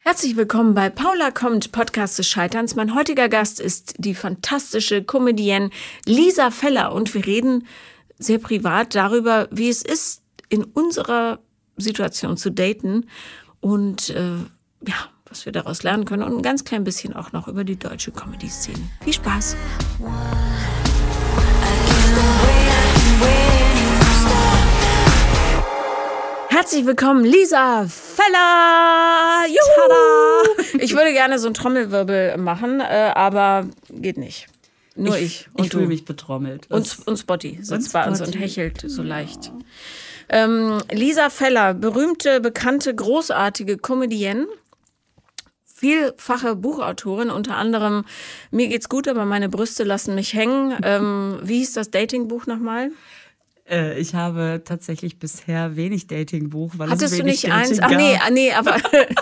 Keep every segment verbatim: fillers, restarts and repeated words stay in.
Herzlich willkommen bei Paula kommt, Podcast des Scheiterns. Mein heutiger Gast ist die fantastische Comedienne Lisa Feller und wir reden sehr privat darüber, wie es ist, in unserer Situation zu daten und äh, ja, was wir daraus lernen können und ein ganz klein bisschen auch noch über die deutsche Comedy-Szene. Viel Spaß! Herzlich willkommen, Lisa Feller! Juhu! Ich würde gerne so einen Trommelwirbel machen, äh, aber geht nicht. Nur ich. Ich, und ich fühle mich betrommelt. Und, und Spotty sitzt und bei uns Spotty. und hechelt so leicht. Ähm, Lisa Feller, berühmte, bekannte, großartige Comedienne. Vielfache Buchautorin, unter anderem Mir geht's gut, aber meine Brüste lassen mich hängen. Ähm, wie hieß das Datingbuch nochmal? Äh, ich habe tatsächlich bisher wenig Datingbuch, weil Hattest es du wenig nicht Dating eins? Ach gab. nee, ah, nee, aber,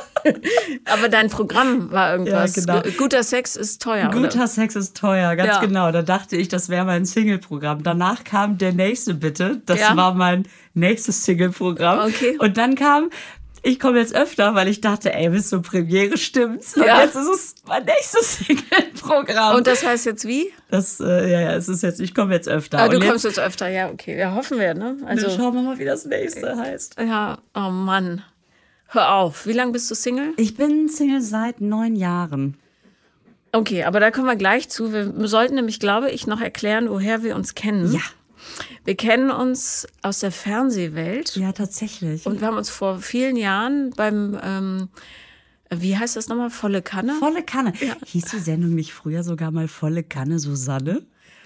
aber dein Programm war irgendwas. Ja, genau. G- Guter Sex ist teuer, Guter oder? Sex ist teuer, ganz Ja. genau. Da dachte ich, das wäre mein Single-Programm. Danach kam Der nächste bitte. Das Ja. war mein nächstes Single-Programm. Okay. Und dann kam Ich komme jetzt öfter, weil ich dachte, ey, bis zur Premiere stimmt's. Und Ja. jetzt ist es mein nächstes Single-Programm. Und das heißt jetzt wie? das, äh, ja, ja, es ist jetzt, ich komme jetzt öfter. Ah, du Und kommst jetzt öfter, ja, okay. Ja, hoffen wir, ne? Also, Also, schauen wir mal, wie das nächste heißt. ja, oh Mann. Hör auf. Wie lange bist du Single? Ich bin Single seit neun Jahren. Okay, aber da kommen wir gleich zu. Wir sollten nämlich, glaube ich, noch erklären, woher wir uns kennen. Ja. Wir kennen uns aus der Fernsehwelt. Ja, tatsächlich. Und wir haben uns vor vielen Jahren beim, ähm, wie heißt das nochmal, Volle Kanne? Volle Kanne. Hieß die Sendung nicht früher sogar mal Volle Kanne Susanne?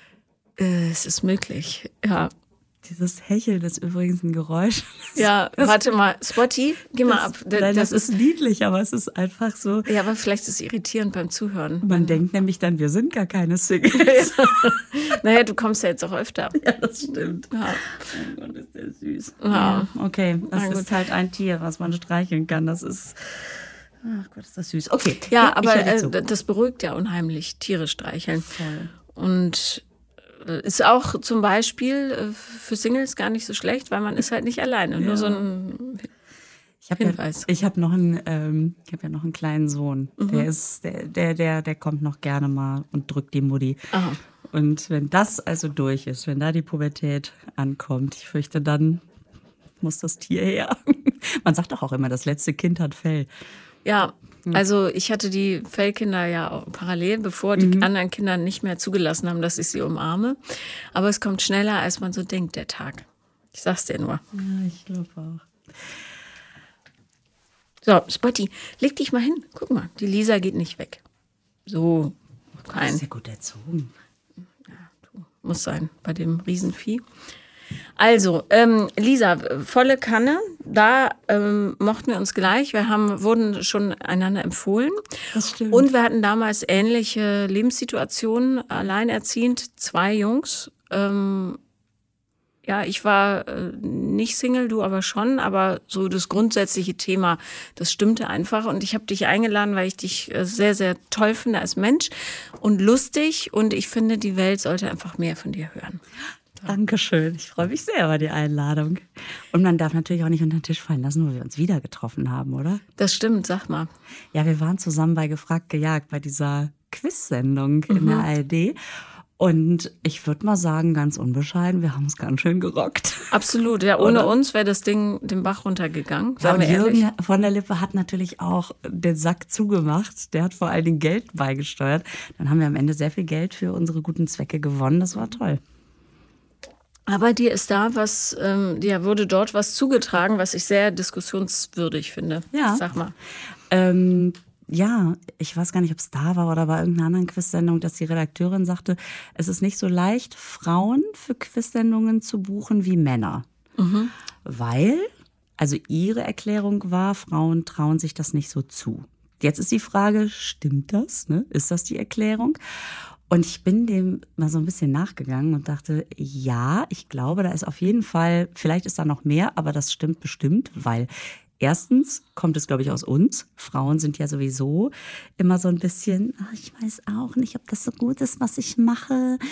Äh, es ist möglich, ja. Dieses Hecheln ist übrigens ein Geräusch. Ja, warte mal, Spotty, geh mal ab. Das, nein, das, das ist niedlich, aber es ist einfach so. Ja, aber vielleicht ist es irritierend beim Zuhören. Man denkt nämlich dann, wir sind gar keine Singles. Naja, du kommst ja jetzt auch öfter. Ja, das stimmt. Ja. Oh Gott, ist der süß. Ja. Ja, okay, das Na gut. ist halt ein Tier, was man streicheln kann. Das ist, ach Gott, ist das süß. Okay. Ja, ich aber höre dir zu. äh, das beruhigt ja unheimlich, Tiere streicheln. Voll. Und äh, ist auch zum Beispiel äh, für Singles gar nicht so schlecht, weil man ist halt nicht alleine. Nur so ein Ich habe ja, Hinweis. ich hab noch einen, ähm, ich habe ja noch einen kleinen Sohn. Der ist, der, der, der, der kommt noch gerne mal und drückt die Mutti. Aha. Und wenn das also durch ist, wenn da die Pubertät ankommt, ich fürchte, dann muss das Tier her. Man sagt doch auch immer, das letzte Kind hat Fell. Ja, also ich hatte die Fellkinder ja auch parallel, bevor die anderen Kinder nicht mehr zugelassen haben, dass ich sie umarme. Aber es kommt schneller, als man so denkt, der Tag. Ich sag's dir nur. Ja, ich glaube auch. So, Spotty, leg dich mal hin. Guck mal, die Lisa geht nicht weg. So, Das fein. ist ja gut erzogen. Muss sein bei dem Riesenvieh. Also, ähm, Lisa, volle Kanne, da ähm, mochten wir uns gleich. Wir haben, wurden schon einander empfohlen. Das stimmt. Und wir hatten damals ähnliche Lebenssituationen, alleinerziehend, zwei Jungs. Ähm, ja, ich war äh, nicht Single, du aber schon, aber so das grundsätzliche Thema, das stimmte einfach. Und ich habe dich eingeladen, weil ich dich äh, sehr, sehr toll finde als Mensch und lustig. Und ich finde, die Welt sollte einfach mehr von dir hören. Dankeschön. Ich freue mich sehr über die Einladung. Und man darf natürlich auch nicht unter den Tisch fallen lassen, wo wir uns wieder getroffen haben, oder? Das stimmt, sag mal. Ja, wir waren zusammen bei Gefragt gejagt, bei dieser Quiz-Sendung in der A R D. Und ich würde mal sagen, ganz unbescheiden, wir haben es ganz schön gerockt. Absolut, ja, ohne Oder? uns wäre das Ding den Bach runtergegangen. Ja, Sagen und wir ehrlich. Jürgen von der Lippe hat natürlich auch den Sack zugemacht. Der hat vor allen Dingen Geld beigesteuert. Dann haben wir am Ende sehr viel Geld für unsere guten Zwecke gewonnen. Das war toll. Aber dir ist da was, ähm, dir wurde dort was zugetragen, was ich sehr diskussionswürdig finde. Ja. Sag mal. Ähm, ja, ich weiß gar nicht, ob es da war oder bei irgendeiner anderen Quiz-Sendung, dass die Redakteurin sagte, es ist nicht so leicht, Frauen für Quiz-Sendungen zu buchen wie Männer. Mhm. Weil, also ihre Erklärung war, Frauen trauen sich das nicht so zu. Jetzt ist die Frage, stimmt das? Ne? Ist das die Erklärung? Und ich bin dem mal so ein bisschen nachgegangen und dachte, ja, ich glaube, da ist auf jeden Fall, vielleicht ist da noch mehr, aber das stimmt bestimmt, weil erstens kommt es, glaube ich, aus uns. Frauen sind ja sowieso immer so ein bisschen, ach, ich weiß auch nicht, ob das so gut ist, was ich mache.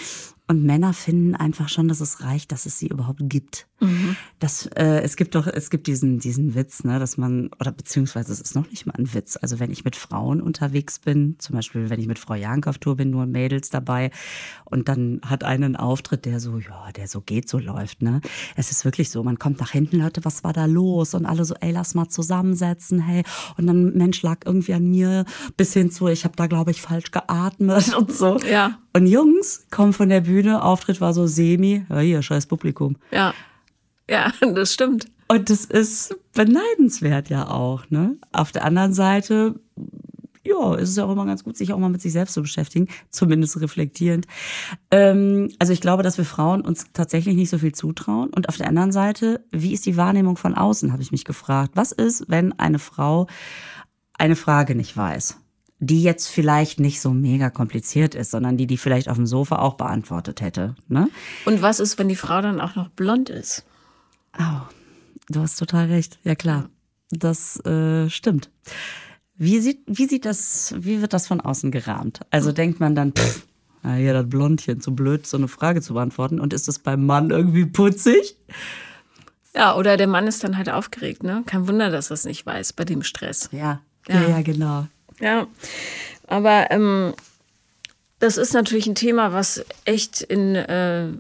Und Männer finden einfach schon, dass es reicht, dass es sie überhaupt gibt. Mhm. Das, äh, es gibt doch, es gibt diesen, diesen Witz, ne, dass man, oder beziehungsweise es ist noch nicht mal ein Witz. Also wenn ich mit Frauen unterwegs bin, zum Beispiel wenn ich mit Frau Jank auf Tour bin, nur Mädels dabei und dann hat einen einen Auftritt, der so, ja, der so geht, so läuft, ne. Es ist wirklich so, man kommt nach hinten, Leute, was war da los? Und alle so, ey, lass mal zusammensetzen, hey. Und dann, Mensch, lag irgendwie an mir, bis hin zu, ich habe da, glaube ich, falsch geatmet und so. Ja. Und Jungs kommen von der Bühne, Auftritt war so semi, ja hier, scheiß Publikum. Ja, ja, das stimmt. Und das ist beneidenswert ja auch, ne? Auf der anderen Seite, ja, ist es ja auch immer ganz gut, sich auch mal mit sich selbst zu beschäftigen, zumindest reflektierend. Ähm, also ich glaube, dass wir Frauen uns tatsächlich nicht so viel zutrauen. Und auf der anderen Seite, wie ist die Wahrnehmung von außen, habe ich mich gefragt. Was ist, wenn eine Frau eine Frage nicht weiß, die jetzt vielleicht nicht so mega kompliziert ist, sondern die die vielleicht auf dem Sofa auch beantwortet hätte, ne? Und was ist, wenn die Frau dann auch noch blond ist? Oh, du hast total recht. Ja klar, das äh, stimmt. Wie sieht, wie sieht das, wie wird das von außen gerahmt? Also denkt man dann, pff, ah, hier das Blondchen, zu blöd, so eine Frage zu beantworten. Und ist das beim Mann irgendwie putzig? Ja, oder der Mann ist dann halt aufgeregt, ne? Kein Wunder, dass er es nicht weiß bei dem Stress. Ja, ja, ja, ja genau. Ja, aber ähm, das ist natürlich ein Thema, was echt in äh,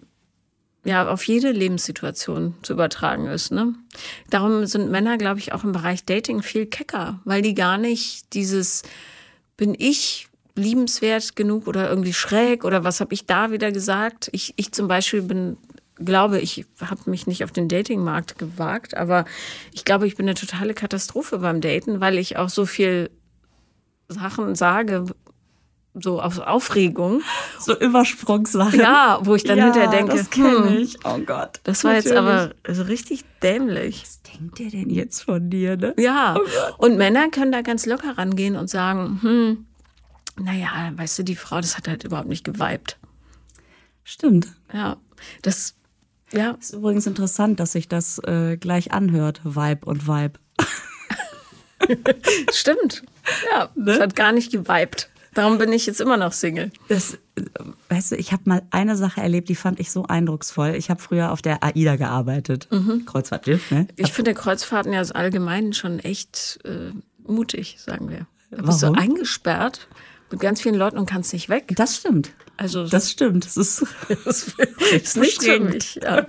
ja auf jede Lebenssituation zu übertragen ist. Ne? Darum sind Männer, glaube ich, auch im Bereich Dating viel kecker, weil die gar nicht dieses, bin ich liebenswert genug oder irgendwie schräg oder was habe ich da wieder gesagt? Ich, ich zum Beispiel bin, glaube, ich habe mich nicht auf den Datingmarkt gewagt, aber ich glaube, ich bin eine totale Katastrophe beim Daten, weil ich auch so viel Sachen sage, so aus Aufregung. So Übersprungssachen. Ja, wo ich dann ja, hinterher denke, das kenne hm, ich. Oh Gott. Das war natürlich. Jetzt aber so richtig dämlich. Was denkt der denn jetzt von dir, ne? Ja, oh und Männer können da ganz locker rangehen und sagen, hm, naja, weißt du, die Frau, das hat halt überhaupt nicht geweibt. Stimmt. Ja, das, ja. Ist übrigens interessant, dass sich das äh, gleich anhört, Vibe und Vibe. Stimmt. Ja, ne? Das hat gar nicht geweibt. Darum bin ich jetzt immer noch Single. Das, weißt du, ich habe mal eine Sache erlebt, die fand ich so eindrucksvoll. Ich habe früher auf der AIDA gearbeitet. Mhm. Kreuzfahrtschiff, ne? Ich finde Kreuzfahrten ja allgemein schon echt äh, mutig, sagen wir. Da Warum? bist du eingesperrt mit ganz vielen Leuten und kannst nicht weg. Das stimmt. Also das stimmt. Das ist, das ist nicht für mich. Ja.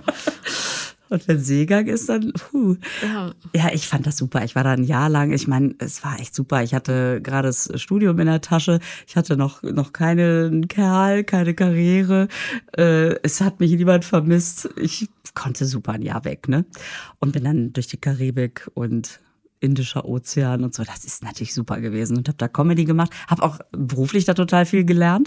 Und wenn Seegang ist, dann, puh. Ja. Ja, ich fand das super. Ich war da ein Jahr lang. Ich meine, es war echt super. Ich hatte gerade das Studium in der Tasche. Ich hatte noch, noch keinen Kerl, keine Karriere. Äh, es hat mich niemand vermisst. Ich konnte super ein Jahr weg, ne? Und bin dann durch die Karibik und Indischer Ozean und so. Das ist natürlich super gewesen. Und habe da Comedy gemacht. Habe auch beruflich da total viel gelernt.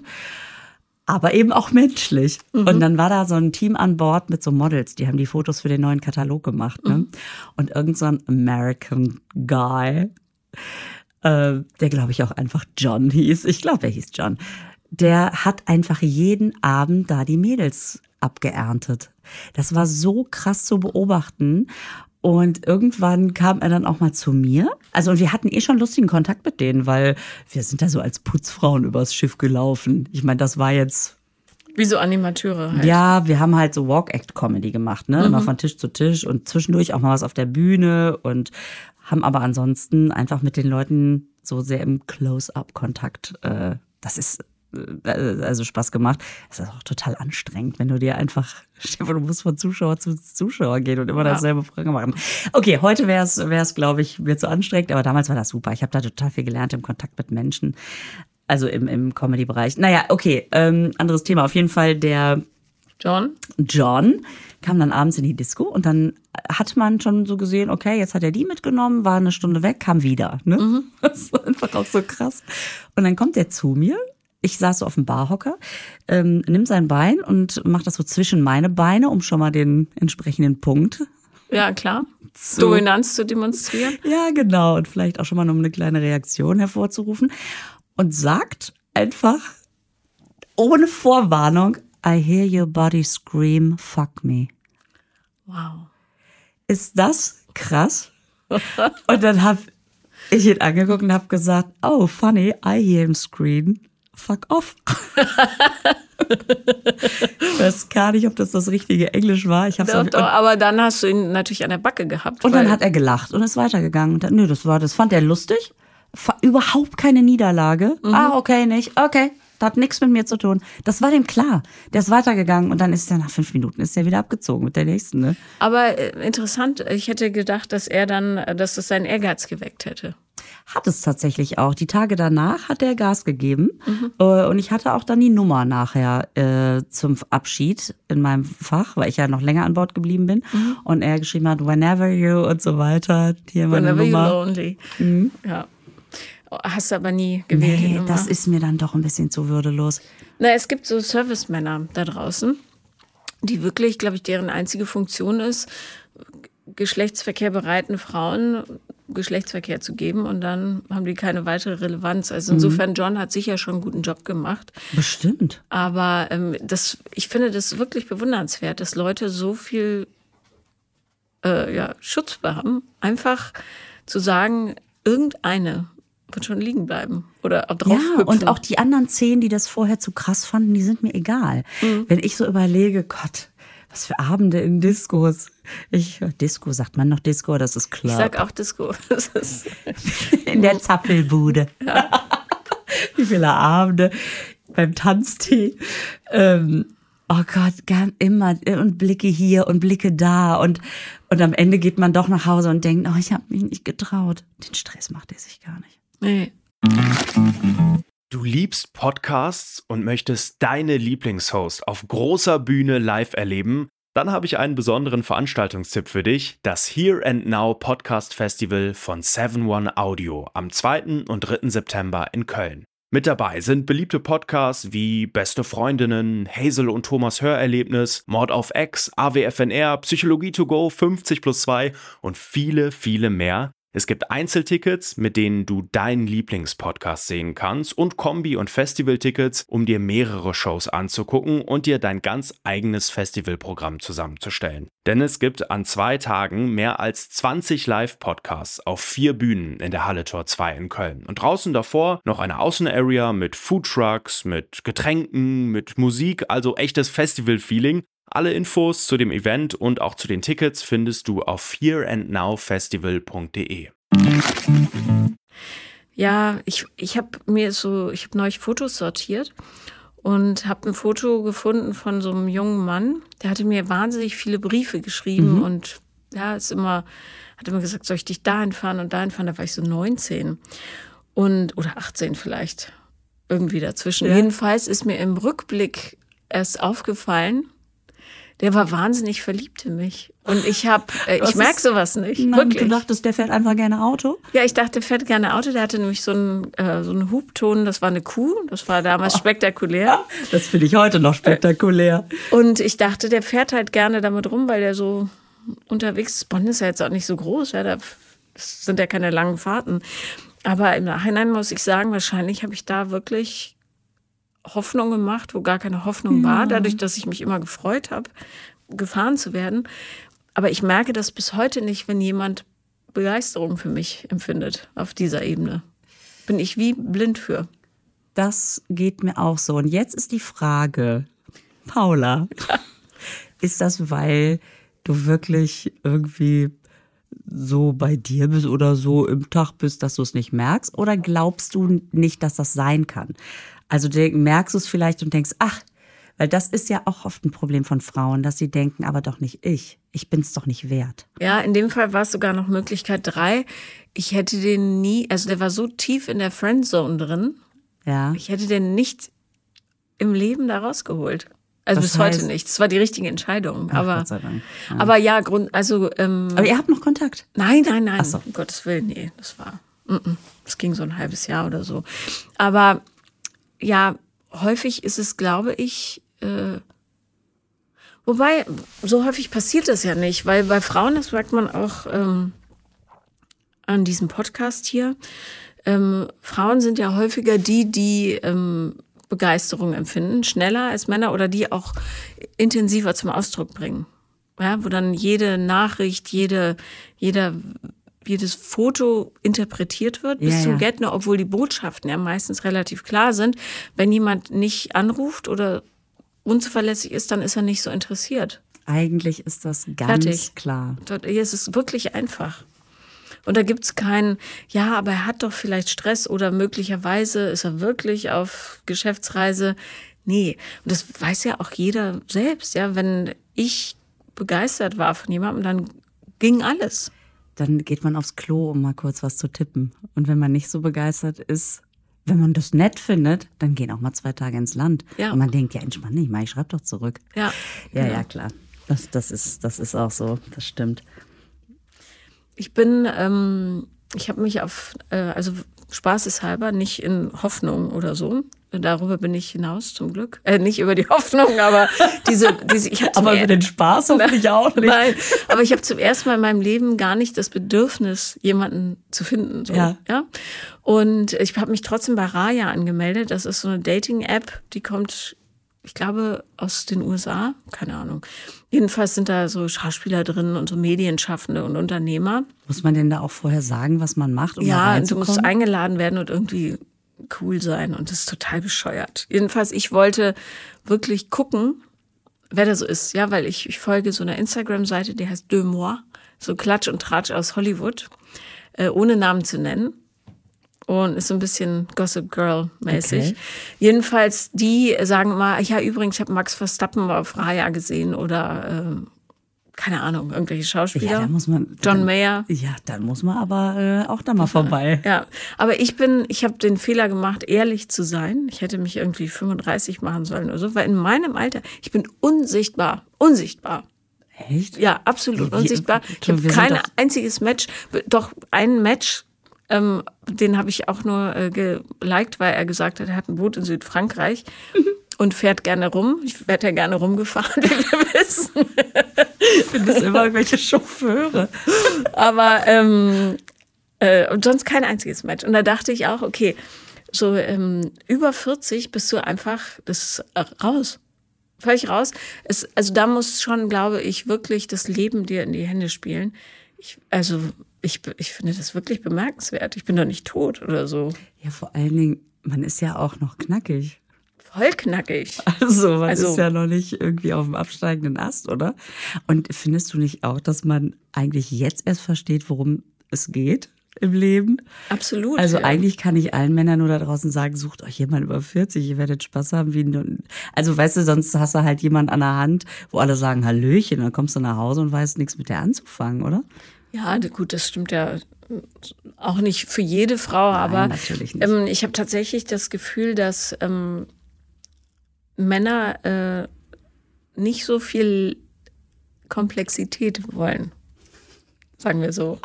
Aber eben auch menschlich. Mhm. Und dann war da so ein Team an Bord mit so Models, die haben die Fotos für den neuen Katalog gemacht. Ne? Mhm. Und irgend so ein American Guy, äh, der glaube ich auch einfach John hieß, ich glaube, er hieß John, der hat einfach jeden Abend da die Mädels abgeerntet. Das war so krass zu beobachten. Und irgendwann kam er dann auch mal zu mir. Also und wir hatten eh schon lustigen Kontakt mit denen, weil wir sind da so als Putzfrauen übers Schiff gelaufen. Ich meine, das war jetzt... Wie so Animateure halt. Ja, wir haben halt so Walk-Act-Comedy gemacht, ne? Mhm. Immer von Tisch zu Tisch und zwischendurch auch mal was auf der Bühne und haben aber ansonsten einfach mit den Leuten so sehr im Close-Up-Kontakt. Äh, das ist... also Spaß gemacht. Es ist auch total anstrengend, wenn du dir einfach, du musst von Zuschauer zu Zuschauer gehen und immer ja. dasselbe Programm machen. Okay, heute wäre es, wäre es, glaube ich, mir zu anstrengend, aber damals war das super. Ich habe da total viel gelernt im Kontakt mit Menschen, also im, im Comedy-Bereich. Naja, okay, ähm, anderes Thema. Auf jeden Fall der John. John kam dann abends in die Disco und dann hat man schon so gesehen, okay, jetzt hat er die mitgenommen, war eine Stunde weg, kam wieder. Ne? Mhm. Das war einfach auch so krass. Und dann kommt er zu mir. Ich saß so auf dem Barhocker, ähm, nimm sein Bein und mach das so zwischen meine Beine, um schon mal den entsprechenden Punkt. Ja, klar. Zu, Dominanz zu demonstrieren. Ja, genau. Und vielleicht auch schon mal, um eine kleine Reaktion hervorzurufen. Und sagt einfach, ohne Vorwarnung, I hear your body scream, fuck me. Wow. Ist das krass? Und dann hab ich ihn angeguckt und hab gesagt, oh, funny, I hear him scream. Fuck off. Ich weiß gar nicht, ob das das richtige Englisch war. Ich hab's Doch, auch, doch, aber dann hast du ihn natürlich an der Backe gehabt. und weil- dann hat er gelacht und ist weitergegangen. Und dann, nö, das war, das fand er lustig. Fa- Überhaupt keine Niederlage. Mhm. Ah, okay, nicht. Okay. Das hat nichts mit mir zu tun. Das war dem klar. Der ist weitergegangen und dann ist er nach fünf Minuten ist er wieder abgezogen mit der nächsten. Ne? Aber äh, interessant, ich hätte gedacht, dass er dann, äh, dass das seinen Ehrgeiz geweckt hätte. Hat es tatsächlich auch. Die Tage danach hat er Gas gegeben. Mhm. Äh, Und ich hatte auch dann die Nummer nachher äh, zum Abschied in meinem Fach, weil ich ja noch länger an Bord geblieben bin. Mhm. Und er geschrieben hat, whenever you und so weiter. Hier meine Whenever you're Nummer. lonely. Ja. Hast du aber nie gewählt. die Nee, Nummer. das ist mir dann doch ein bisschen zu würdelos. Na, es gibt so Servicemänner da draußen, die wirklich, glaube ich, deren einzige Funktion ist, Geschlechtsverkehr bereiten Frauen Geschlechtsverkehr zu geben und dann haben die keine weitere Relevanz. Also insofern, John hat sicher schon einen guten Job gemacht. Bestimmt. Aber ähm, das, ich finde das wirklich bewundernswert, dass Leute so viel äh, ja, Schutz haben, einfach zu sagen, irgendeine wird schon liegen bleiben oder auch drauf Ja, hüpfen. und auch die anderen zehn, die das vorher zu krass fanden, die sind mir egal. Mhm. Wenn ich so überlege, Gott, was für Abende in Diskos. Ich, Disco, sagt man noch Disco, das ist klar. Ich sag auch Disco. Das ist In der Zappelbude. Wie viele Abende beim Tanztee. Ähm, oh Gott, gern immer. Und Blicke hier und Blicke da. Und, und am Ende geht man doch nach Hause und denkt, oh, ich habe mich nicht getraut. Den Stress macht er sich gar nicht. nee. Du liebst Podcasts und möchtest deine Lieblingshost auf großer Bühne live erleben? Dann habe ich einen besonderen Veranstaltungstipp für dich, das Here and Now Podcast Festival von seven one Audio am zweiten und dritten September in Köln. Mit dabei sind beliebte Podcasts wie Beste Freundinnen, Hazel und Thomas Hörerlebnis, Mord auf Ex, A W F N R, Psychologie to go, fünfzig plus zwei und viele, viele mehr. Es gibt Einzeltickets, mit denen du deinen Lieblingspodcast sehen kannst und Kombi- und Festivaltickets, um dir mehrere Shows anzugucken und dir dein ganz eigenes Festivalprogramm zusammenzustellen. Denn es gibt an zwei Tagen mehr als zwanzig Live-Podcasts auf vier Bühnen in der Halle Tor zwei in Köln. Und draußen davor noch eine Außenarea mit Foodtrucks, mit Getränken, mit Musik, also echtes Festival-Feeling. Alle Infos zu dem Event und auch zu den Tickets findest du auf here and now festival punkt de. Ja, ich, ich habe mir so, ich habe neulich Fotos sortiert und habe ein Foto gefunden von so einem jungen Mann. Der hatte mir wahnsinnig viele Briefe geschrieben mhm. und ja, ist immer, hat immer gesagt, soll ich dich dahin fahren und dahin fahren? Da war ich so neunzehn und oder achtzehn vielleicht, irgendwie dazwischen. Ja. Jedenfalls ist mir im Rückblick erst aufgefallen, der war wahnsinnig verliebt in mich. Und ich habe, äh, ich merke sowas nicht. Nein, wirklich. Du dachtest, der fährt einfach gerne Auto? Ja, ich dachte, der fährt gerne Auto. Der hatte nämlich so einen, äh, so einen Hubton, das war eine Kuh. Das war damals spektakulär. Das finde ich heute noch spektakulär. Und ich dachte, der fährt halt gerne damit rum, weil der so unterwegs ist. Bonn ist ja jetzt auch nicht so groß. Ja, da sind ja keine langen Fahrten. Aber im Nachhinein muss ich sagen, wahrscheinlich habe ich da wirklich Hoffnung gemacht, wo gar keine Hoffnung ja. war, dadurch, dass ich mich immer gefreut habe, gefahren zu werden. Aber ich merke das bis heute nicht, wenn jemand Begeisterung für mich empfindet auf dieser Ebene. Bin ich wie blind für. Das geht mir auch so. Und jetzt ist die Frage, Paula, ja. ist das, weil du wirklich irgendwie so bei dir bist oder so im Tag bist, dass du es nicht merkst? Oder glaubst du nicht, dass das sein kann? Also du merkst du es vielleicht und denkst, ach, weil das ist ja auch oft ein Problem von Frauen, dass sie denken, aber doch nicht ich. Ich bin es doch nicht wert. Ja, in dem Fall war es sogar noch Möglichkeit drei. Ich hätte den nie, also der war so tief in der Friendzone drin. Ja. Ich hätte den nicht im Leben da rausgeholt. Also das bis heißt, heute nicht. Es war die richtige Entscheidung. Ach, aber, Gott sei Dank. Ja. aber ja, Grund, also. Ähm, aber ihr habt noch Kontakt? Nein, nein, nein. Ach so. Um Gottes Willen, nee, das war. Das ging so ein halbes Jahr oder so. Aber ja, häufig ist es, glaube ich, äh, wobei, so häufig passiert das ja nicht, weil bei Frauen, das merkt man auch ähm, an diesem Podcast hier, ähm, Frauen sind ja häufiger die, die ähm, Begeisterung empfinden, schneller als Männer oder die auch intensiver zum Ausdruck bringen. Ja, wo dann jede Nachricht, jede, jeder, jedes Foto interpretiert wird bis ja, zum ja. Get-No, obwohl die Botschaften ja meistens relativ klar sind. Wenn jemand nicht anruft oder unzuverlässig ist, dann ist er nicht so interessiert. Eigentlich ist das ganz Fertig. klar. Hier ist es wirklich einfach. Und da gibt es keinen, ja, aber er hat doch vielleicht Stress oder möglicherweise ist er wirklich auf Geschäftsreise. Nee, und das weiß ja auch jeder selbst. Ja, wenn ich begeistert war von jemandem, dann ging alles. Dann geht man aufs Klo, um mal kurz was zu tippen. Und wenn man nicht so begeistert ist, wenn man das nett findet, dann gehen auch mal zwei Tage ins Land. Ja. Und man denkt, ja, entspann dich mal, ich schreib doch zurück. Ja, ja, genau. ja, klar. Das, das, ist, das ist auch so, das stimmt. Ich bin, ähm, ich habe mich auf, äh, also spaßeshalber, nicht in Hoffnung oder so. Darüber bin ich hinaus, zum Glück. Äh, nicht über die Hoffnung, aber diese, diese ich hab Aber über den Spaß hoffentlich auch nicht. Nein, aber ich habe zum ersten Mal in meinem Leben gar nicht das Bedürfnis, jemanden zu finden. So, Ja. ja. Und ich habe mich trotzdem bei Raya angemeldet. Das ist so eine Dating-App, die kommt, ich glaube, aus den U S A. Keine Ahnung. Jedenfalls sind da so Schauspieler drin und so Medienschaffende und Unternehmer. Muss man denn da auch vorher sagen, was man macht, um da Ja, du reinzukommen? musst eingeladen werden und irgendwie cool sein und das ist total bescheuert. Jedenfalls, ich wollte wirklich gucken, wer da so ist. Ja, weil ich, ich folge so einer Instagram-Seite, die heißt Deux Moi, so Klatsch und Tratsch aus Hollywood, äh, ohne Namen zu nennen. Und ist so ein bisschen Gossip Girl-mäßig. Okay. Jedenfalls, die sagen immer, ja, übrigens, ich habe Max Verstappen auf Raya gesehen oder äh, keine Ahnung, irgendwelche Schauspieler. Ja, da muss man, John dann, Mayer. Ja, dann muss man aber äh, auch da mal vorbei. Ja, aber ich bin, ich habe den Fehler gemacht, ehrlich zu sein. Ich hätte mich irgendwie fünfunddreißig machen sollen oder so, weil in meinem Alter, ich bin unsichtbar, unsichtbar. Echt? Ja, absolut Wie- unsichtbar. Ich wir habe sind kein doch- einziges Match, doch ein Match, ähm, den habe ich auch nur äh, geliked, weil er gesagt hat, er hat ein Boot in Südfrankreich und fährt gerne rum. Ich werde ja gerne rumgefahren, wie wir wissen. Ich finde es immer irgendwelche Chauffeure. Aber ähm, äh, und sonst kein einziges Match. Und da dachte ich auch, okay, so ähm, über vierzig bist du einfach, das ist äh, raus. Völlig raus. Es, also da muss schon, glaube ich, wirklich das Leben dir in die Hände spielen. Ich, also ich, ich finde das wirklich bemerkenswert. Ich bin doch nicht tot oder so. Ja, vor allen Dingen, man ist ja auch noch knackig. Voll knackig. Also man Also- ist ja noch nicht irgendwie auf dem absteigenden Ast, oder? Und findest du nicht auch, dass man eigentlich jetzt erst versteht, worum es geht im Leben? Absolut. Also ja. eigentlich kann ich allen Männern nur da draußen sagen, sucht euch jemand über vierzig, ihr werdet Spaß haben. Wie ein, also weißt du, sonst hast du halt jemand an der Hand, wo alle sagen Hallöchen, dann kommst du nach Hause und weißt nichts mit der anzufangen, oder? Ja, gut, das stimmt ja auch nicht für jede Frau, Nein, aber natürlich nicht. ähm, ich habe tatsächlich das Gefühl, dass ähm, Männer äh, nicht so viel Komplexität wollen. Sagen wir so.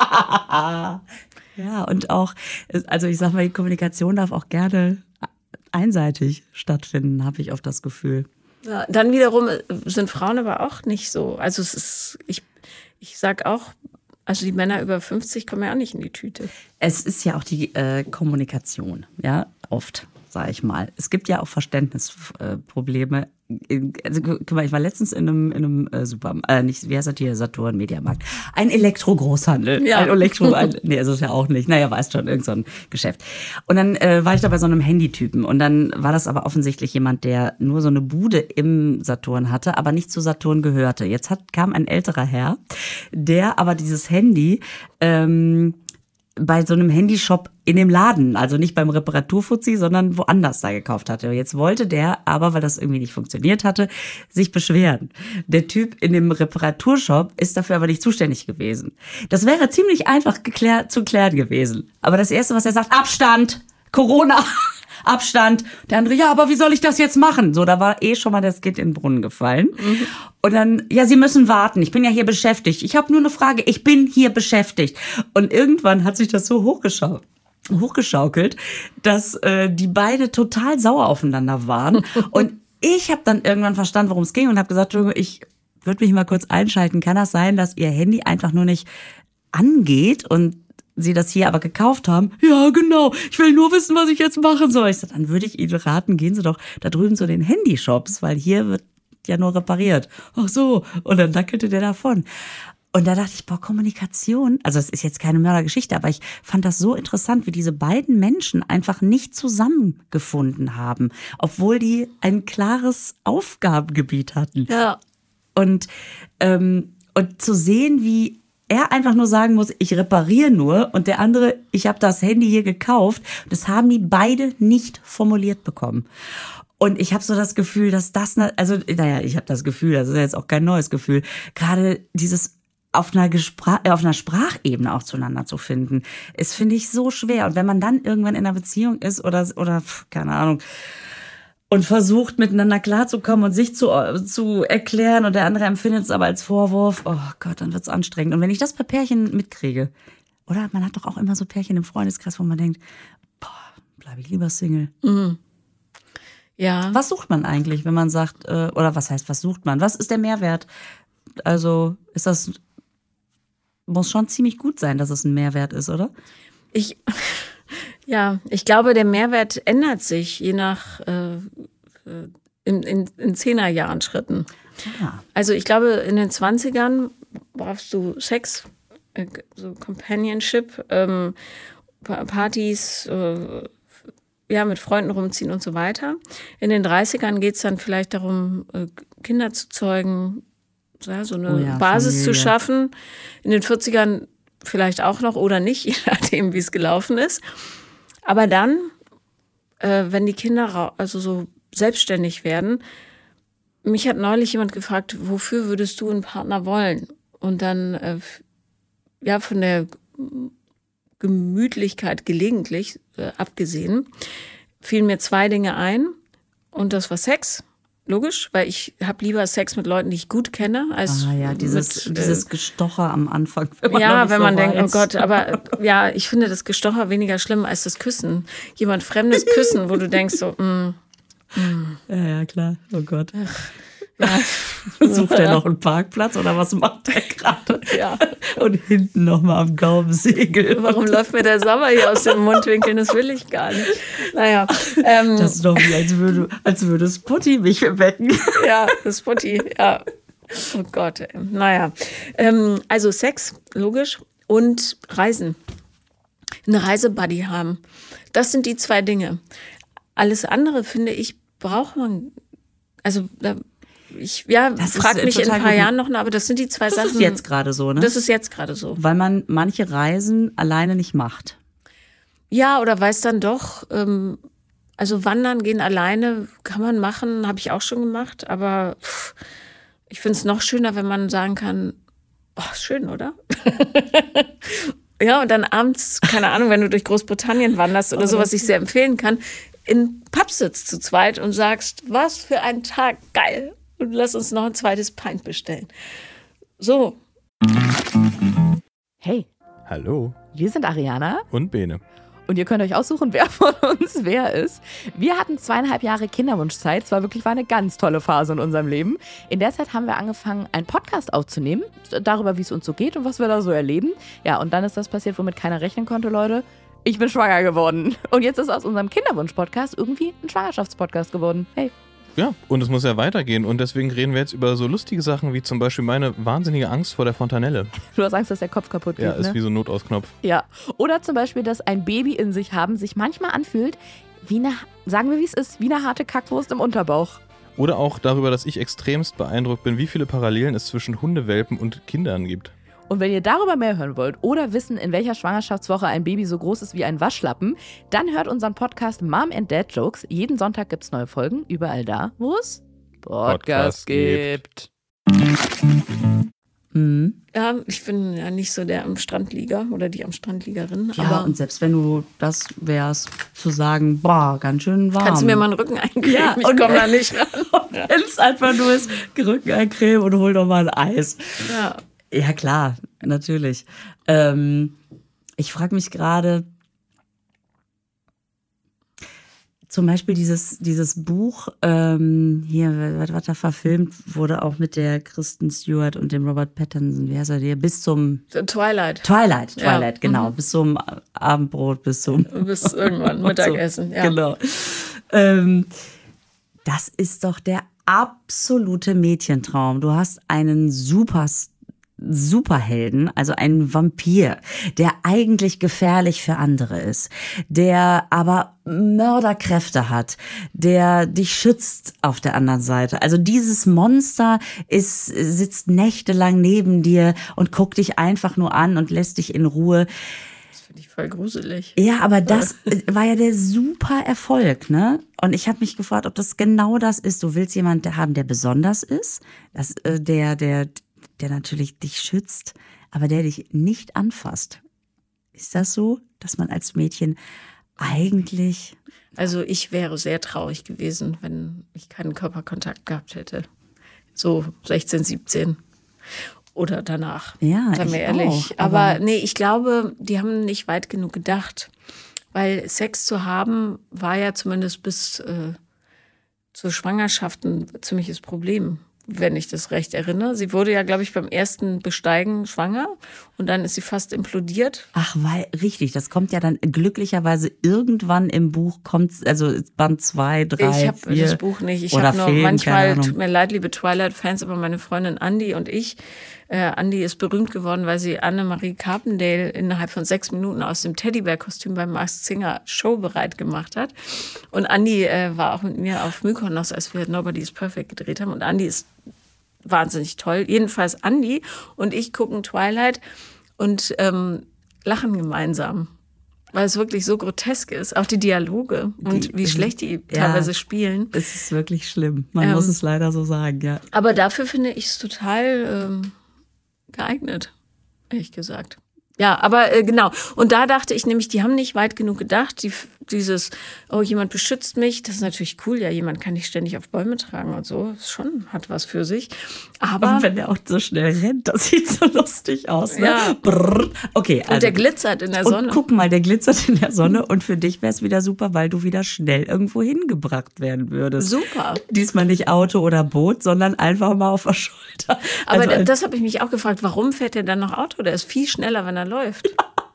Ja, und auch, also ich sag mal, die Kommunikation darf auch gerne einseitig stattfinden, habe ich oft das Gefühl. Ja, dann wiederum sind Frauen aber auch nicht so. Also es ist, ich, ich sag auch, also die Männer über fünfzig kommen ja auch nicht in die Tüte. Es ist ja auch die äh, Kommunikation, ja, oft, sage ich mal. Es gibt ja auch Verständnisprobleme. Äh, also, guck mal, ich war letztens in einem, in einem äh, Supermarkt, äh, nicht, wie heißt das hier, Saturn, Mediamarkt. Ein Elektro-Großhandel. Ja. Ein Elektro, ein, nee, also ist ja auch nicht. Naja, weißt schon, irgend so ein Geschäft. Und dann äh, war ich da bei so einem Handytypen. Und dann war das aber offensichtlich jemand, der nur so eine Bude im Saturn hatte, aber nicht zu Saturn gehörte. Jetzt hat, kam ein älterer Herr, der aber dieses Handy ähm, bei so einem Handyshop in dem Laden, also nicht beim Reparaturfuzzi, sondern woanders da gekauft hatte. Jetzt wollte der aber, weil das irgendwie nicht funktioniert hatte, sich beschweren. Der Typ in dem Reparaturshop ist dafür aber nicht zuständig gewesen. Das wäre ziemlich einfach geklärt, zu klären gewesen. Aber das Erste, was er sagt, Abstand, Corona, Abstand. Der andere, ja, aber wie soll ich das jetzt machen? So, da war eh schon mal das Kind in den Brunnen gefallen. Mhm. Und dann, ja, Sie müssen warten. Ich bin ja hier beschäftigt. Ich habe nur eine Frage. Ich bin hier beschäftigt. Und irgendwann hat sich das so hochgeschaut. hochgeschaukelt, dass äh, die beide total sauer aufeinander waren. Und ich habe dann irgendwann verstanden, worum es ging und habe gesagt, ich würde mich mal kurz einschalten. Kann das sein, dass Ihr Handy einfach nur nicht angeht und Sie das hier aber gekauft haben? Ja, genau. Ich will nur wissen, was ich jetzt machen soll. Ich sag, dann würde ich Ihnen raten, gehen Sie doch da drüben zu den Handyshops, weil hier wird ja nur repariert. Ach so. Und dann dackelte der davon. Und da dachte ich, boah, Kommunikation, also es ist jetzt keine Mördergeschichte, aber ich fand das so interessant, wie diese beiden Menschen einfach nicht zusammengefunden haben, obwohl die ein klares Aufgabengebiet hatten. Ja. Und, ähm, und zu sehen, wie er einfach nur sagen muss, ich repariere nur und der andere, ich habe das Handy hier gekauft. Das haben die beide nicht formuliert bekommen. Und ich habe so das Gefühl, dass das, also naja, ich habe das Gefühl, das ist ja jetzt auch kein neues Gefühl, gerade dieses auf einer, Gespra- auf einer Sprachebene auch zueinander zu finden, ist, finde ich, so schwer. Und wenn man dann irgendwann in einer Beziehung ist oder, oder keine Ahnung, und versucht, miteinander klarzukommen und sich zu, zu erklären und der andere empfindet es aber als Vorwurf, oh Gott, dann wird's anstrengend. Und wenn ich das bei Pärchen mitkriege, oder man hat doch auch immer so Pärchen im Freundeskreis, wo man denkt, boah, bleibe ich lieber Single. Mhm. Ja. Was sucht man eigentlich, wenn man sagt, äh, oder was heißt, was sucht man? Was ist der Mehrwert? Also ist das, muss schon ziemlich gut sein, dass es ein Mehrwert ist, oder? Ich, ja, ich glaube, der Mehrwert ändert sich je nach, äh, in, in, in Zehnerjahren Schritten. Ja. Also ich glaube, in den Zwanzigern brauchst du Sex, äh, so Companionship, ähm, Partys, äh, ja, mit Freunden rumziehen und so weiter. In den dreißigern geht es dann vielleicht darum, äh, Kinder zu zeugen, ja, so eine Oh ja, Basis Familie. zu schaffen. In den vierzigern vielleicht auch noch oder nicht, je nachdem, wie es gelaufen ist. Aber dann, äh, wenn die Kinder ra- also so selbstständig werden, mich hat neulich jemand gefragt, wofür würdest du einen Partner wollen? Und dann, äh, f- ja, von der Gemütlichkeit gelegentlich, äh, abgesehen, fielen mir zwei Dinge ein. Und das war Sex. Logisch, weil ich habe lieber Sex mit Leuten, die ich gut kenne, als Ah ja, dieses, mit, äh, dieses Gestocher am Anfang. Wenn man noch ja, nicht wenn so man denkt, oh weiß. Gott, aber ja, ich finde das Gestocher weniger schlimm als das Küssen. Jemand Fremdes küssen, wo du denkst so, mm, Ja, ja, klar. Oh Gott. ja, Sucht er noch einen Parkplatz oder was macht er gerade? ja. Und hinten nochmal am Gaumensegel. Warum läuft mir der Sommer hier aus den Mundwinkeln? Das will ich gar nicht. Naja, ähm, Das ist doch wie, als würde, als würde Spotty mich wecken. ja, das Putti, ja. Oh Gott, ey. Naja. Ähm, also Sex, logisch, und Reisen. Eine Reisebuddy haben. Das sind die zwei Dinge. Alles andere, finde ich, braucht man. Also, da, ich ja, Das ist, frag äh, mich in ein total paar gut. Jahren noch, aber das sind die zwei Das Sachen. ist jetzt gerade so, ne? Das ist jetzt gerade so. Weil man manche Reisen alleine nicht macht. Ja, oder weiß dann doch, ähm, also wandern gehen alleine kann man machen, habe ich auch schon gemacht, aber pff, ich finde es noch schöner, wenn man sagen kann, oh, ist schön, oder? Ja, und dann abends, keine Ahnung, wenn du durch Großbritannien wanderst oder so, was ich sehr empfehlen kann, in Pub sitzt zu zweit und sagst, was für ein Tag, geil. Und lass uns noch ein zweites Pint bestellen. So. Hey, Hallo wir sind Ariana und Bene. und ihr könnt euch aussuchen, wer von uns wer ist. Wir hatten zweieinhalb Jahre Kinderwunschzeit. Es war wirklich war eine ganz tolle Phase in unserem Leben. In der Zeit haben wir angefangen, einen Podcast aufzunehmen, darüber, wie es uns so geht und was wir da so erleben. Ja, und dann ist das passiert, womit keiner rechnen konnte, Leute. Ich bin schwanger geworden. Und jetzt ist aus unserem Kinderwunsch-Podcast irgendwie ein Schwangerschaftspodcast geworden. Hey. Ja, und es muss ja weitergehen. Und deswegen reden wir jetzt über so lustige Sachen wie zum Beispiel meine wahnsinnige Angst vor der Fontanelle. Du hast Angst, dass der Kopf kaputt geht, Ja, ist ne? wie so ein Notausknopf. Ja. Oder zum Beispiel, dass ein Baby in sich haben sich manchmal anfühlt, wie eine, sagen wir wie es ist, wie eine harte Kackwurst im Unterbauch. Oder auch darüber, dass ich extremst beeindruckt bin, wie viele Parallelen es zwischen Hundewelpen und Kindern gibt. Und wenn ihr darüber mehr hören wollt oder wissen, in welcher Schwangerschaftswoche ein Baby so groß ist wie ein Waschlappen, dann hört unseren Podcast Mom and Dad Jokes. Jeden Sonntag gibt's neue Folgen, überall da, wo es Podcasts Podcast gibt. Mhm. Ja, ich bin ja nicht so der am Strandlieger oder die am Strandliegerin. Ja, aber und selbst wenn du das wärst, zu sagen, boah, ganz schön warm. kannst du mir mal einen Rücken eincremen? Ja, ich und- komme da nicht ran. Wenn es einfach nur ist, Rücken eincremen und hol doch mal ein Eis. Ja. Ja, klar, natürlich. Ähm, ich frage mich gerade, zum Beispiel dieses, dieses Buch, ähm, hier, was, was da verfilmt wurde, auch mit der Kristen Stewart und dem Robert Pattinson, wie heißt er, der bis zum Twilight. Twilight, Ja, Twilight, genau, bis zum Abendbrot, bis zum Bis irgendwann Mittagessen. Ja. Genau. Ähm, das ist doch der absolute Mädchentraum. Du hast einen super Superhelden, also einen Vampir, der eigentlich gefährlich für andere ist, der aber Mörderkräfte hat, der dich schützt auf der anderen Seite. Also dieses Monster ist, sitzt nächtelang neben dir und guckt dich einfach nur an und lässt dich in Ruhe. Das finde ich voll gruselig. Ja, aber das war ja der super Erfolg, ne? Und ich habe mich gefragt, ob das genau das ist. Du willst jemanden haben, der besonders ist, das, äh, der, der, der natürlich dich schützt, aber der dich nicht anfasst. Ist das so, dass man als Mädchen eigentlich... Also ich wäre sehr traurig gewesen, wenn ich keinen Körperkontakt gehabt hätte. So sechzehn, siebzehn oder danach. Ja, Seien wir ich ehrlich. auch, aber, aber nee, ich glaube, die haben nicht weit genug gedacht. Weil Sex zu haben war ja zumindest bis äh, zur Schwangerschaft ein ziemliches Problem, wenn ich das recht erinnere. Sie wurde ja, glaube ich, beim ersten Besteigen schwanger und dann ist sie fast implodiert. Ach, weil, richtig, das kommt ja dann glücklicherweise irgendwann im Buch, kommt, also Band zwei, drei, Ich habe vier. das Buch nicht. Ich oder habe nur Film, keine manchmal, Ahnung. tut mir leid, liebe Twilight-Fans, aber meine Freundin Andi und ich, äh, Andi ist berühmt geworden, weil sie Annemarie Carpendale innerhalb von sechs Minuten aus dem Teddybär-Kostüm beim Masked Singer Show bereit gemacht hat. Und Andi äh, war auch mit mir auf Mykonos, als wir Nobody is Perfect gedreht haben. Und Andi ist wahnsinnig toll. Jedenfalls Andi und ich gucken Twilight und ähm, lachen gemeinsam. Weil es wirklich so grotesk ist. Auch die Dialoge und Die- wie schlecht die ja. teilweise spielen. Es ist wirklich schlimm. Man Ähm, muss es leider so sagen, ja. Aber dafür finde ich es total ähm, geeignet, ehrlich gesagt. Ja, aber äh, genau. Und da dachte ich nämlich, die haben nicht weit genug gedacht. Die, dieses, oh, jemand beschützt mich, das ist natürlich cool. Ja, jemand kann dich ständig auf Bäume tragen und so. Das schon hat was für sich. Aber Und wenn der auch so schnell rennt, das sieht so lustig aus. Ne? Ja. Brrr. Okay, also. und der glitzert in der Und Sonne. guck mal, der glitzert in der Sonne und für dich wäre es wieder super, weil du wieder schnell irgendwo hingebracht werden würdest. Super. Diesmal nicht Auto oder Boot, sondern einfach mal auf der Schulter. Aber also, da- das habe ich mich auch gefragt, warum fährt der dann noch Auto? Der ist viel schneller, wenn er läuft.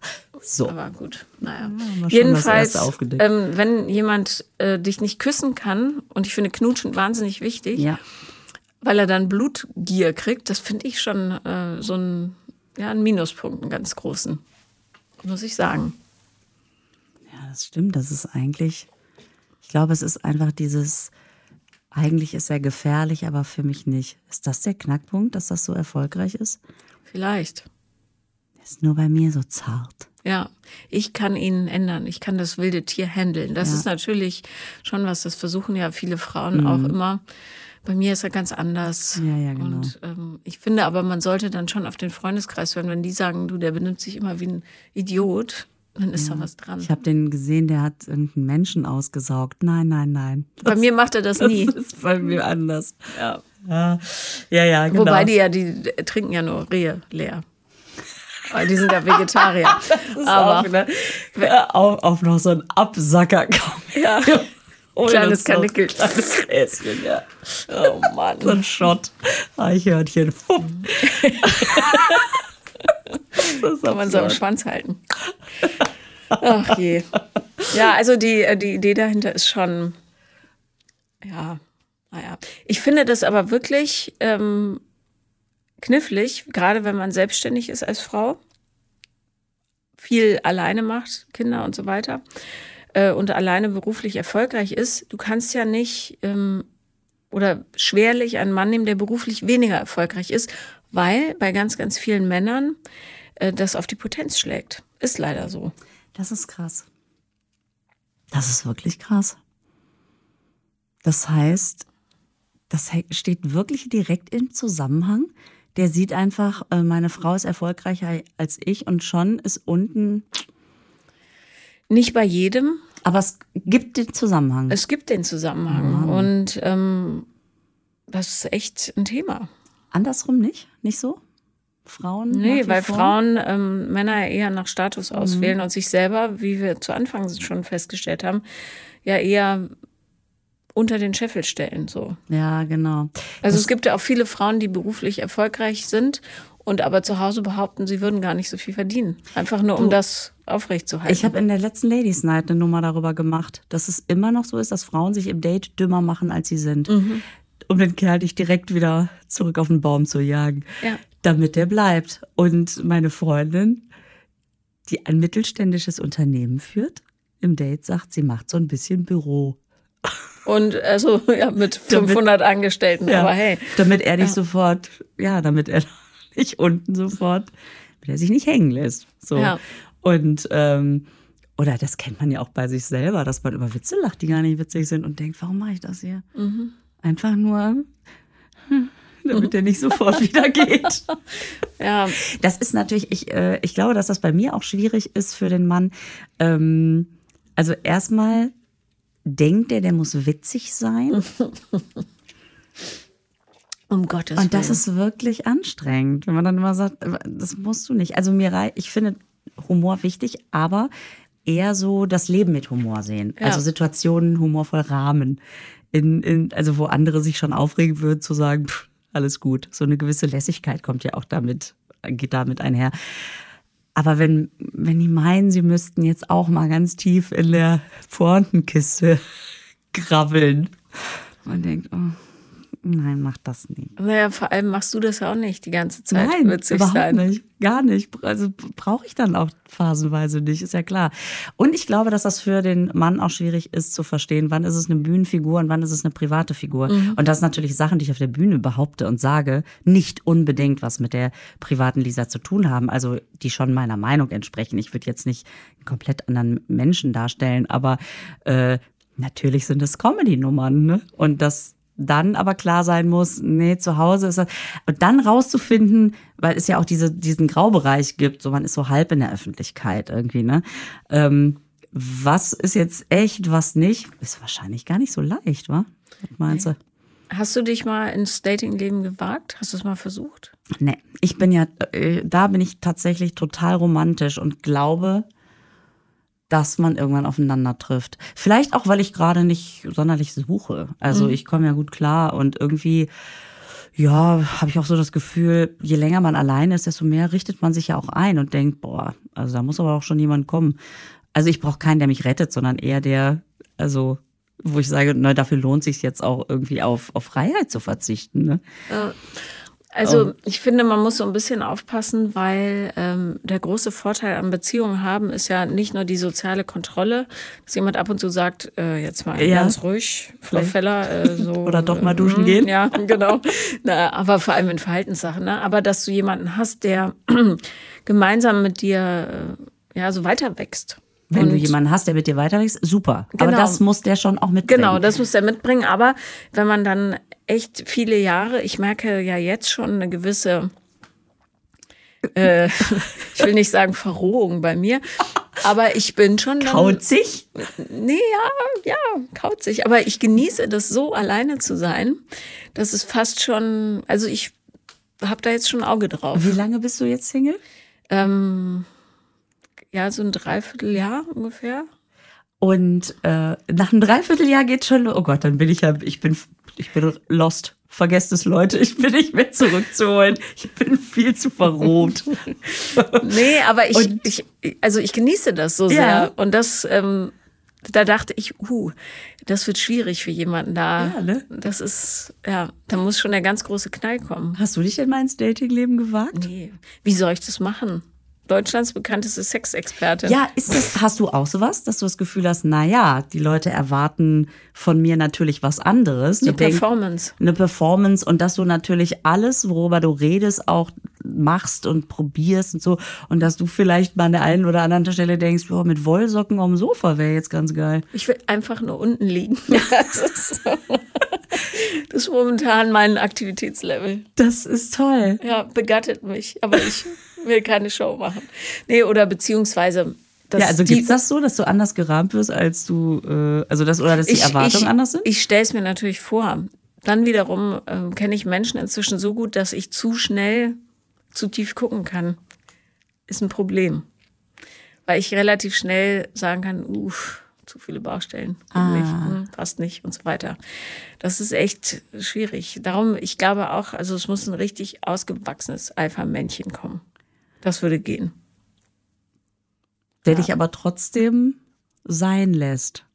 so. Aber gut, naja. haben wir schon Jedenfalls, das Erste aufgedeckt. ähm, wenn jemand äh, dich nicht küssen kann, und ich finde Knutschen wahnsinnig wichtig, Ja. weil er dann Blutgier kriegt, das finde ich schon äh, so ein, ja, ein Minuspunkt, einen ganz großen, muss ich sagen. Ja, das stimmt. Das ist eigentlich, ich glaube, es ist einfach dieses, eigentlich ist er gefährlich, aber für mich nicht. Ist das der Knackpunkt, dass das so erfolgreich ist? Vielleicht. Er ist nur bei mir so zart. Ja, ich kann ihn ändern. Ich kann das wilde Tier handeln. Das Ja. ist natürlich schon was, das versuchen ja viele Frauen auch immer. Bei mir ist er ganz anders. Ja, ja, genau. Und ähm, ich finde aber, man sollte dann schon auf den Freundeskreis hören. Wenn die sagen, du, der benimmt sich immer wie ein Idiot, dann ist da was dran. Ich habe den gesehen, der hat irgendeinen Menschen ausgesaugt. Nein, nein, nein. Bei mir macht er das nie. Das ist bei mir anders. Ja. Ja, ja, ja, genau. Wobei die ja, die trinken ja nur Rehe leer. Weil die sind ja Vegetarier. ist aber auch, ne? auf, auf noch so einen Absacker kommen. ja, Ohne kleines so ein Kanickel. Kleines Gläschen, ja. Oh Mann. So ein Shot. Eichhörnchen. Fupp. Das ist Kann man so am absurd. Schwanz halten. Ach je. Ja, also die, die Idee dahinter ist schon, ja, naja. Ich finde das aber wirklich ähm, knifflig, gerade wenn man selbstständig ist als Frau, viel alleine macht, Kinder und so weiter, äh, und alleine beruflich erfolgreich ist. Du kannst ja nicht ähm, oder schwerlich einen Mann nehmen, der beruflich weniger erfolgreich ist, weil bei ganz, ganz vielen Männern äh, das auf die Potenz schlägt. Ist leider so. Das ist krass. Das ist wirklich krass. Das heißt, das he- steht wirklich direkt im Zusammenhang. Der sieht einfach, äh, meine Frau ist erfolgreicher als ich und schon ist unten. Nicht bei jedem. Aber es gibt den Zusammenhang. Es gibt den Zusammenhang. Und ähm, das ist echt ein Thema. Andersrum nicht? Nicht so? Frauen? Nee, nach wie weil vor? Frauen ähm, Männer eher nach Status auswählen und sich selber, wie wir zu Anfang schon festgestellt haben, ja eher unter den Scheffel stellen. So. Ja, genau. Also es gibt ja auch viele Frauen, die beruflich erfolgreich sind und aber zu Hause behaupten, sie würden gar nicht so viel verdienen. Einfach nur, um das aufrechtzuerhalten. Ich habe in der letzten Ladies Night eine Nummer darüber gemacht, dass es immer noch so ist, dass Frauen sich im Date dümmer machen, als sie sind. um den Kerl dich direkt wieder zurück auf den Baum zu jagen, Ja. damit der bleibt. Und meine Freundin, die ein mittelständisches Unternehmen führt, im Date sagt, sie macht so ein bisschen Büro. Und also ja, mit fünfhundert Angestellten, Ja, aber hey. damit er nicht Ja. sofort, ja, damit er nicht unten sofort, damit er sich nicht hängen lässt. So. Ja. Und, ähm, oder das kennt man ja auch bei sich selber, dass man über Witze lacht, die gar nicht witzig sind und denkt, warum mache ich das hier? Mhm. Einfach nur, hm, damit er nicht sofort wieder geht. Ja, Das ist natürlich, ich, äh, ich glaube, dass das bei mir auch schwierig ist für den Mann. Ähm, also erstmal denkt er, der muss witzig sein. um Gottes Willen. Und das ist wirklich anstrengend, wenn man dann immer sagt, das musst du nicht. Also mir rei- ich finde Humor wichtig, aber eher so das Leben mit Humor sehen. Ja. Also Situationen humorvoll rahmen. In, in, also wo andere sich schon aufregen würden, zu sagen, pff, alles gut. So eine gewisse Lässigkeit kommt ja auch damit, geht damit einher. Aber wenn, wenn die meinen, sie müssten jetzt auch mal ganz tief in der Pointenkiste grabbeln. Man denkt, oh, nein, mach das nicht. Naja, vor allem machst du das ja auch nicht die ganze Zeit. Nein, witzig überhaupt sein. nicht. Gar nicht. Also brauche ich dann auch phasenweise nicht, ist ja klar. Und ich glaube, dass das für den Mann auch schwierig ist zu verstehen, wann ist es eine Bühnenfigur und wann ist es eine private Figur. Mhm. Und das sind natürlich Sachen, die ich auf der Bühne behaupte und sage, nicht unbedingt was mit der privaten Lisa zu tun haben. Also die schon meiner Meinung entsprechen. Ich würde jetzt nicht einen komplett anderen Menschen darstellen, aber äh, natürlich sind es Comedy-Nummern. Ne? Und das dann aber klar sein muss, nee, zu Hause ist das. Und dann rauszufinden, weil es ja auch diese, diesen Graubereich gibt, so man ist so halb in der Öffentlichkeit irgendwie, ne? Ähm, was ist jetzt echt, was nicht, ist wahrscheinlich gar nicht so leicht, wa? Was meinst du? Hast du dich mal ins Datingleben gewagt? Hast du es mal versucht? Nee, ich bin ja, äh, da bin ich tatsächlich total romantisch und glaube, dass man irgendwann aufeinander trifft. Vielleicht auch, weil ich gerade nicht sonderlich suche. Also ich komme ja gut klar und irgendwie, ja, habe ich auch so das Gefühl, je länger man alleine ist, desto mehr richtet man sich ja auch ein und denkt, boah, also da muss aber auch schon jemand kommen. Also ich brauche keinen, der mich rettet, sondern eher der, also wo ich sage, na, dafür lohnt sich jetzt auch irgendwie auf, auf Freiheit zu verzichten. Ne? Also ich finde, man muss so ein bisschen aufpassen, weil ähm, der große Vorteil an Beziehungen haben ist ja nicht nur die soziale Kontrolle, dass jemand ab und zu sagt, äh, jetzt mal Ja. ganz ruhig, Frau Feller. Äh, so, Oder doch mal äh, duschen mm, gehen. Ja, genau. Na, aber vor allem in Verhaltenssachen. Ne? Aber dass du jemanden hast, der gemeinsam mit dir äh, ja so weiter wächst. Wenn Und du jemanden hast, der mit dir weiterwächst, super. Aber Genau. das muss der schon auch mitbringen. Genau, das muss der mitbringen. Aber wenn man dann echt viele Jahre, ich merke ja jetzt schon eine gewisse, äh, ich will nicht sagen Verrohung bei mir, aber ich bin schon dann, Kauzig? nee, ja, ja, kauzig. Aber ich genieße das so, alleine zu sein, dass es fast schon, also ich habe da jetzt schon ein Auge drauf. Wie lange bist du jetzt Single? Ähm, ja, so ein Dreivierteljahr ungefähr. Und äh, nach einem Dreivierteljahr geht schon, oh Gott, dann bin ich ja, ich bin, ich bin lost. Vergesst es, Leute, ich bin nicht mehr zurückzuholen. Ich bin viel zu verroht. Nee, aber ich, Und- ich, also ich genieße das so sehr. Ja. Und das, ähm, da dachte ich, uh, das wird schwierig für jemanden da. Ja, ne? Das ist, ja, da muss schon der ganz große Knall kommen. Hast du dich denn mal ins Datingleben gewagt? Nee, wie soll ich das machen? Deutschlands bekannteste Sexexpertin. Ja, ist das, hast du auch sowas, dass du das Gefühl hast, na ja, die Leute erwarten von mir natürlich was anderes. Die Eine denken- Performance. Eine Performance und dass du natürlich alles, worüber du redest, auch machst und probierst und so. Und dass du vielleicht mal an der einen oder anderen Stelle denkst, boah, mit Wollsocken auf dem Sofa wäre jetzt ganz geil. Ich will einfach nur unten liegen. Das ist, so. Das ist momentan mein Aktivitätslevel. Das ist toll. Ja, begattet mich. Aber ich will keine Show machen. Nee, oder beziehungsweise. dass Ja, also die- gibt's das so, dass du anders gerahmt wirst, als du, äh, also das, oder dass die Erwartungen ich, anders sind? Ich stelle es mir natürlich vor. Dann wiederum ähm, kenne ich Menschen inzwischen so gut, dass ich zu schnell zu tief gucken kann. Ist ein Problem. Weil ich relativ schnell sagen kann, uff, zu viele Baustellen, Ah. nicht, hm, passt nicht und so weiter. Das ist echt schwierig. Darum, ich glaube auch, also es muss ein richtig ausgewachsenes Alpha-Männchen kommen. Das würde gehen. Der dich aber trotzdem sein lässt.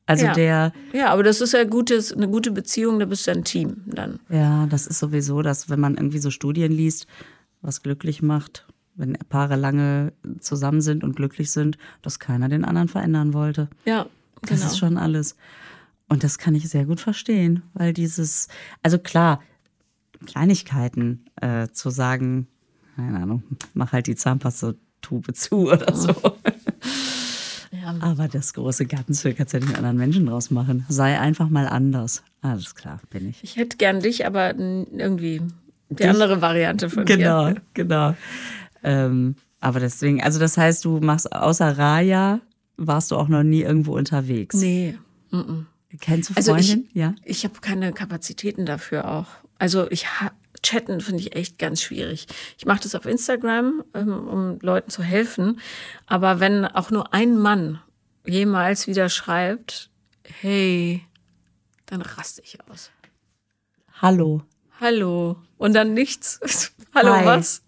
Also ja. der. Ja, aber das ist ja gutes, eine gute Beziehung, da bist du ein Team dann. Ja, das ist sowieso, dass wenn man irgendwie so Studien liest, was glücklich macht, wenn Paare lange zusammen sind und glücklich sind, dass keiner den anderen verändern wollte. Ja, Das genau. ist schon alles. Und das kann ich sehr gut verstehen, weil dieses, also klar, Kleinigkeiten äh, zu sagen, keine Ahnung, mach halt die Zahnpasta-Tube zu oder so. Ja. Aber das große Ganze kannst du ja nicht mit anderen Menschen draus machen. Sei einfach mal anders. Alles klar, bin ich. Ich hätte gern dich, aber n- irgendwie die Dich? andere Variante von Genau, dir. genau. Ähm, aber deswegen, also das heißt, du machst außer Raya, warst du auch noch nie irgendwo unterwegs. Nee. Mm-mm. Kennst du Also ich- Freundin? Ja. Ich habe keine Kapazitäten dafür auch. Also ich ha- chatten finde ich echt ganz schwierig. Ich mache das auf Instagram, ähm, um Leuten zu helfen. Aber wenn auch nur ein Mann jemals wieder schreibt, hey, dann raste ich aus. Hallo. Hallo. Und dann nichts. Hallo, Hi. was?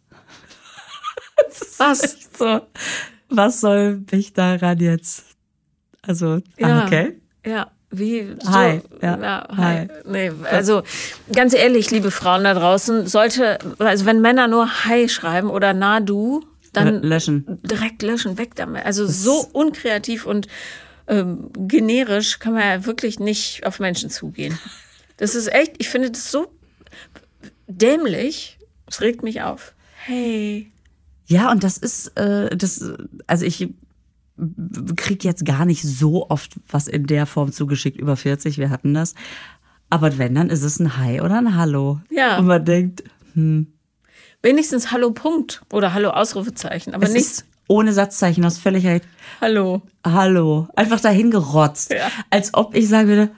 Was? So, was soll mich daran jetzt? Also, Ja. ah, okay. Ja, wie so, Hi, ja, ja, hi. hi. Nee, also ganz ehrlich, liebe Frauen da draußen, sollte, also wenn Männer nur Hi schreiben oder na du, dann L- löschen. direkt löschen, weg damit. Also so unkreativ und ähm, generisch kann man ja wirklich nicht auf Menschen zugehen. Das ist echt, ich finde das so dämlich, es regt mich auf. Hey. Ja, und das ist, äh, das, also ich kriege jetzt gar nicht so oft was in der Form zugeschickt, über vierzig, wir hatten das. Aber wenn, dann ist es ein Hi oder ein Hallo. Ja. Und man denkt, hm, Wenigstens Hallo Punkt oder Hallo Ausrufezeichen, aber es nichts ist ohne Satzzeichen, du hast völlig recht. Hallo. Hallo. Einfach dahin gerotzt. Ja. Als ob ich sagen würde,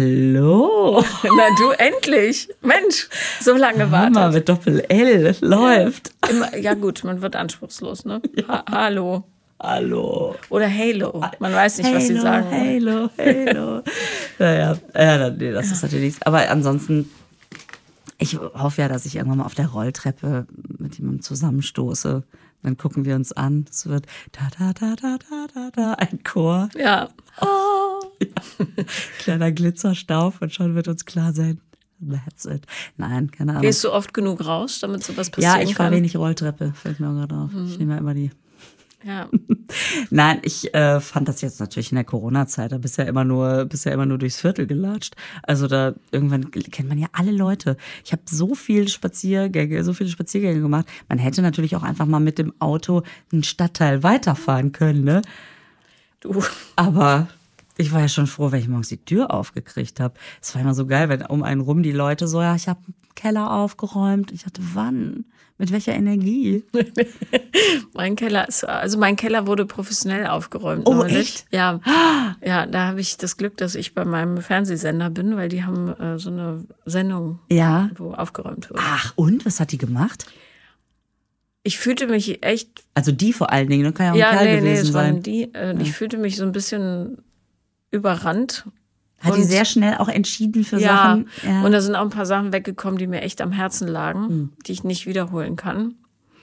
Hallo. Na du endlich. Mensch, so lange Hammer wartet. mit Doppel-L. Läuft. Immer, ja gut, man wird anspruchslos, ne? Ha Hallo. Hallo. Oder Halo. Man weiß nicht, was sie sagen. Halo, Halo. Naja, ja, nee, das ist natürlich nichts. Aber ansonsten, ich hoffe ja, dass ich irgendwann mal auf der Rolltreppe mit jemandem zusammenstoße. Dann gucken wir uns an. Es wird da, da, da, da, da, da, da, ein Chor. Ja. Oh. Kleiner Glitzerstaub und schon wird uns klar sein, that's it. Nein, keine Ahnung. Gehst du oft genug raus, damit sowas passieren Ja, ich fahre kann? wenig Rolltreppe, fällt mir auch gerade auf. Ich nehme ja immer die. Ja. Nein, ich äh, fand das jetzt natürlich in der Corona-Zeit, da bist ja immer nur, bist ja immer nur durchs Viertel gelatscht. Also da irgendwann kennt man ja alle Leute. Ich habe so viele Spaziergänge, so viele Spaziergänge gemacht. Man hätte natürlich auch einfach mal mit dem Auto einen Stadtteil weiterfahren können, ne? Du. Aber ich war ja schon froh, wenn ich morgens die Tür aufgekriegt habe. Es war immer so geil, wenn um einen rum die Leute so, ja, ich habe einen Keller aufgeräumt. Ich dachte, wann? Mit welcher Energie? Mein Keller ist, also mein Keller wurde professionell aufgeräumt. Oh, neulich. echt? Ja. Ja, da habe ich das Glück, dass ich bei meinem Fernsehsender bin, weil die haben äh, so eine Sendung, Ja. wo aufgeräumt wird. Ach, und? Was hat die gemacht? Ich fühlte mich echt Also die vor allen Dingen, ne? Kann ja auch ein Ja, Kerl nee, nee, gewesen es waren sein. die. Äh, Ich fühlte mich so ein bisschen überrannt. Hat die Und- sehr schnell auch entschieden für Ja, Sachen. Ja. und da sind auch ein paar Sachen weggekommen, die mir echt am Herzen lagen, die ich nicht wiederholen kann.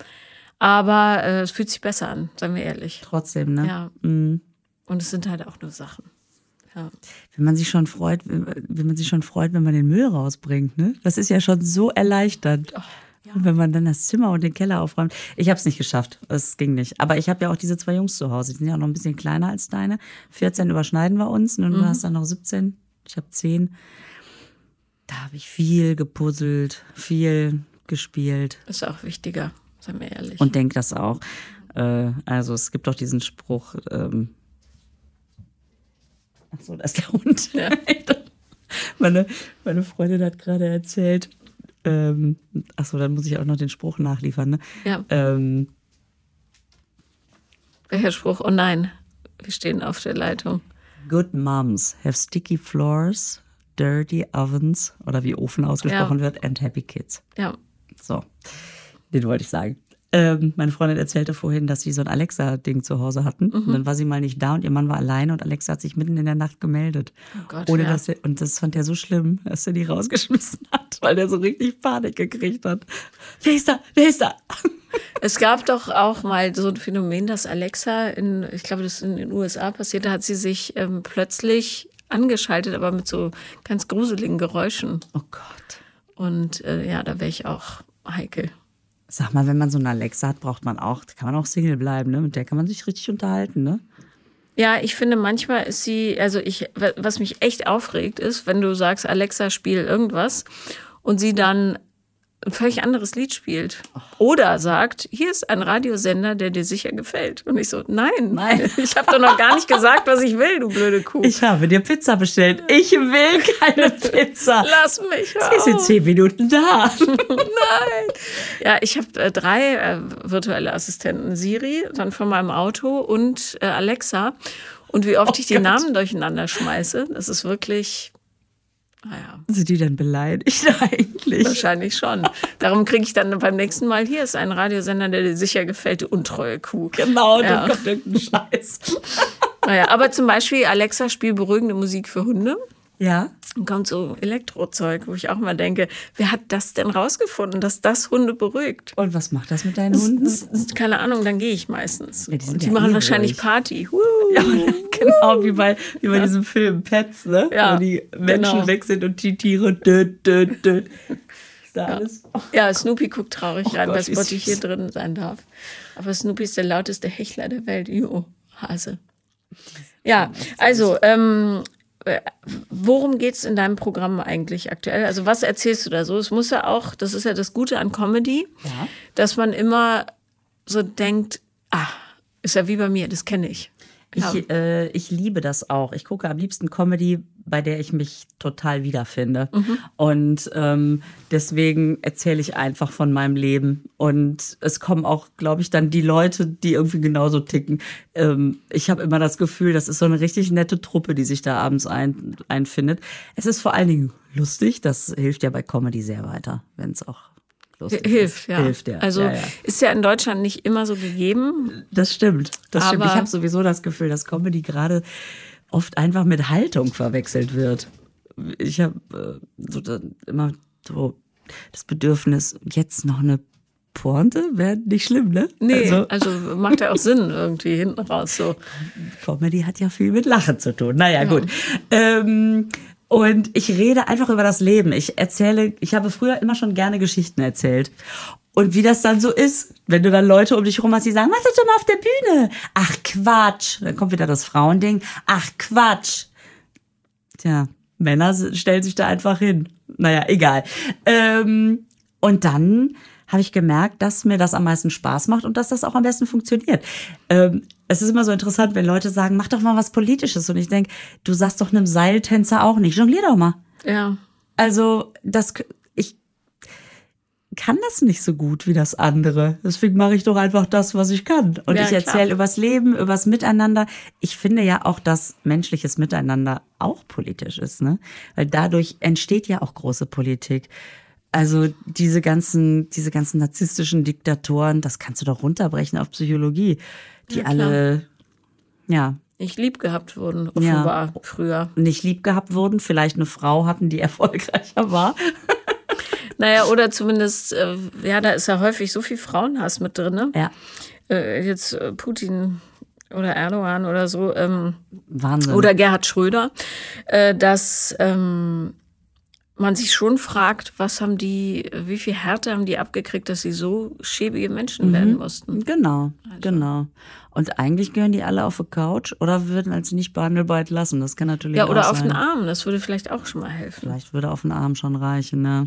Aber äh, es fühlt sich besser an, seien wir ehrlich. Trotzdem, ne? Ja. Mhm. Und es sind halt auch nur Sachen. Ja. Wenn man sich schon freut, wenn man sich schon freut, wenn man den Müll rausbringt, ne? Das ist ja schon so erleichternd. Und wenn man dann das Zimmer und den Keller aufräumt. Ich habe es nicht geschafft. Es ging nicht. Aber ich habe ja auch diese zwei Jungs zu Hause. Die sind ja auch noch ein bisschen kleiner als deine. vierzehn überschneiden wir uns. Und du hast dann noch siebzehn. Ich habe zehn. Da habe ich viel gepuzzelt, viel gespielt. Ist auch wichtiger, seien wir ehrlich. Und denk das auch. Äh, also es gibt doch diesen Spruch, ähm, ach so, da ist der Hund. Ja. meine, meine Freundin hat gerade erzählt, ähm, ach so, dann muss ich auch noch den Spruch nachliefern, ne? Ja. Ähm, Welcher Spruch? Oh nein, wir stehen auf der Leitung. Good moms have sticky floors, dirty ovens, oder wie Ofen ausgesprochen Ja. wird, and happy kids. Ja. So, den wollte ich sagen. Ähm, meine Freundin erzählte vorhin, dass sie so ein Alexa-Ding zu Hause hatten. Mhm. Und dann war sie mal nicht da und ihr Mann war alleine und Alexa hat sich mitten in der Nacht gemeldet. Oh Gott, Ohne ja. dass er, und das fand er so schlimm, dass er die rausgeschmissen hat, weil er so richtig Panik gekriegt hat. Wer ist da? Wer ist da? Es gab doch auch mal so ein Phänomen, dass Alexa, in, ich glaube, das ist in den U S A passiert, da hat sie sich ähm, plötzlich angeschaltet, aber mit so ganz gruseligen Geräuschen. Oh Gott. Und äh, ja, da wäre ich auch heikel. Sag mal, wenn man so eine Alexa hat, braucht man auch, kann man auch Single bleiben, ne? Mit der kann man sich richtig unterhalten, ne? Ja, ich finde, manchmal ist sie, also ich, was mich echt aufregt, ist, wenn du sagst, Alexa, spiel irgendwas und sie dann ein völlig anderes Lied spielt. Oder sagt, hier ist ein Radiosender, der dir sicher gefällt. Und ich so, nein, Nein. ich habe doch noch gar nicht gesagt, was ich will, du blöde Kuh. Ich habe dir Pizza bestellt. Ich will keine Pizza. Lass mich Sie ist in auf. zehn Minuten da. Nein. Ja, ich habe äh, drei äh, virtuelle Assistenten. Siri, dann von meinem Auto und äh, Alexa. Und wie oft Oh ich die Gott. Namen durcheinander schmeiße, das ist wirklich, naja, Sind die denn beleidigt eigentlich? wahrscheinlich schon. Darum kriege ich dann beim nächsten Mal, hier ist ein Radiosender, der dir sicher gefällt, du untreue Kuh. Genau, Ja. dann kommt irgendein Scheiß. Naja, aber zum Beispiel Alexa spielt beruhigende Musik für Hunde. Ja? Dann kommt so Elektrozeug, wo ich auch mal denke, wer hat das denn rausgefunden, dass das Hunde beruhigt? Und was macht das mit deinen Das, Hunden? das, das, keine Ahnung, dann gehe ich meistens. Ja, die sind Und die ja machen eh wahrscheinlich ruhig. Party. Huh. Ja, genau, wie bei, wie bei diesem Film Pets, ne? Ja, Wo die Menschen genau. weg sind und die Tiere död, död, död. Ist da alles? Ja, Snoopy guckt traurig Oh rein, Gott, weil wie Spotty süß. hier drin sein darf. Aber Snoopy ist der lauteste Hechler der Welt. Jo, Hase. Ja, also, ähm, äh, worum geht's in deinem Programm eigentlich aktuell? Also was erzählst du da so? Es muss ja auch, das ist ja das Gute an Comedy, Ja. dass man immer so denkt, ah, ist ja wie bei mir, das kenne ich. Ja. Ich, äh, ich liebe das auch. Ich gucke am liebsten Comedy, bei der ich mich total wiederfinde. Mhm. Und ähm, deswegen erzähle ich einfach von meinem Leben. Und es kommen auch, glaube ich, dann die Leute, die irgendwie genauso ticken. Ähm, ich habe immer das Gefühl, das ist so eine richtig nette Truppe, die sich da abends ein, einfindet. Es ist vor allen Dingen lustig. Das hilft ja bei Comedy sehr weiter, wenn es auch lustig Hilft, ist. ja. Hilft, ja. Also ja, ja. ist ja in Deutschland nicht immer so gegeben. Das stimmt. Das stimmt. Aber- Ich habe sowieso das Gefühl, dass Comedy gerade oft einfach mit Haltung verwechselt wird. Ich habe äh, so dann immer so das Bedürfnis, jetzt noch eine Pointe wäre nicht schlimm, ne? Nee, Also, also, macht ja auch Sinn irgendwie hinten raus so. Comedy hat ja viel mit Lachen zu tun. Naja, gut. Ähm, und ich rede einfach über das Leben. Ich erzähle, ich habe früher immer schon gerne Geschichten erzählt. Und wie das dann so ist, wenn du dann Leute um dich rum hast, die sagen, was ist denn auf der Bühne? Ach Quatsch. Dann kommt wieder das Frauending. Ach Quatsch. Tja, Männer stellen sich da einfach hin. Naja, egal. Ähm, und dann habe ich gemerkt, dass mir das am meisten Spaß macht und dass das auch am besten funktioniert. Ähm, es ist immer so interessant, wenn Leute sagen, mach doch mal was Politisches. Und ich denke, du sagst doch einem Seiltänzer auch nicht. Jonglier doch mal. Ja. Also das, ich kann das nicht so gut wie das andere. Deswegen mache ich doch einfach das, was ich kann. Und Ja, ich erzähle klar. übers Leben, übers Miteinander. Ich finde ja auch, dass menschliches Miteinander auch politisch ist, ne? Weil dadurch entsteht ja auch große Politik. Also diese ganzen, diese ganzen narzisstischen Diktatoren, das kannst du doch runterbrechen auf Psychologie, die Ja, klar. alle, ja, Nicht lieb gehabt wurden, offenbar früher. nicht lieb gehabt wurden, vielleicht eine Frau hatten, die erfolgreicher war. Naja, oder zumindest, äh, ja, da ist ja häufig so viel Frauenhass mit drin, ne? Ja, Äh, jetzt äh, Putin oder Erdogan oder so, ähm, Wahnsinn. oder Gerhard Schröder, äh, dass ähm, man sich schon fragt, was haben die, wie viel Härte haben die abgekriegt, dass sie so schäbige Menschen Mhm. werden mussten. Genau, Also. genau. Und eigentlich gehören die alle auf die Couch oder würden als nicht behandelbar entlassen. Das kann natürlich Ja, auch oder sein. auf den Arm, das würde vielleicht auch schon mal helfen. Vielleicht würde auf den Arm schon reichen, ne?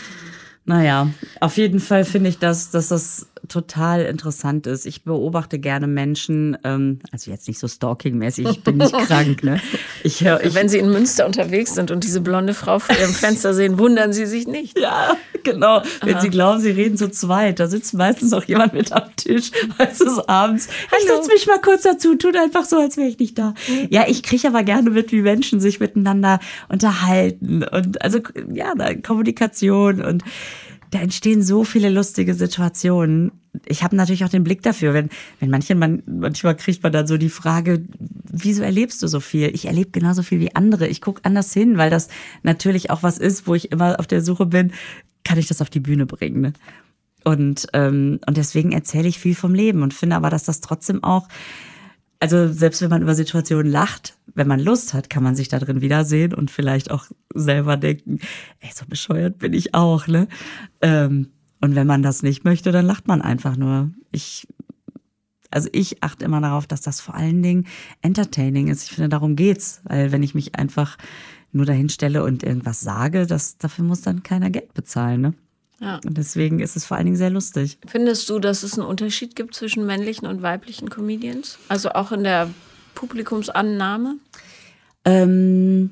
Naja, auf jeden Fall finde ich, dass, dass das total interessant ist. Ich beobachte gerne Menschen, ähm, also jetzt nicht so stalking-mäßig, ich bin nicht krank, ne? Ich höre, ich, Wenn sie in Münster unterwegs sind und diese blonde Frau vor ihrem Fenster sehen, wundern sie sich nicht. ja, genau. Wenn sie glauben, sie reden zu zweit, da sitzt meistens noch jemand mit am Tisch, als es abends. Ich Hallo. setze mich mal kurz dazu, tut einfach so, als wäre ich nicht da. Ja, ich kriege aber gerne mit, wie Menschen sich miteinander unterhalten und also ja, da Kommunikation und da entstehen so viele lustige Situationen. Ich habe natürlich auch den Blick dafür, wenn, wenn manchen man, manchmal kriegt man dann so die Frage, wieso erlebst du so viel? Ich erlebe genauso viel wie andere. Ich gucke anders hin, weil das natürlich auch was ist, wo ich immer auf der Suche bin, kann ich das auf die Bühne bringen? Ne? Und, ähm, und deswegen erzähle ich viel vom Leben und finde aber, dass das trotzdem auch also selbst wenn man über Situationen lacht, wenn man Lust hat, kann man sich da drin wiedersehen und vielleicht auch selber denken, ey, so bescheuert bin ich auch, ne? Ähm, und wenn man das nicht möchte, dann lacht man einfach nur. Ich, also ich achte immer darauf, dass das vor allen Dingen entertaining ist. Ich finde, darum geht's, weil wenn ich mich einfach nur dahin stelle und irgendwas sage, das, dafür muss dann keiner Geld bezahlen, ne? Ja. Und deswegen ist es vor allen Dingen sehr lustig. Findest du, dass es einen Unterschied gibt zwischen männlichen und weiblichen Comedians? Also auch in der Publikumsannahme? Ähm,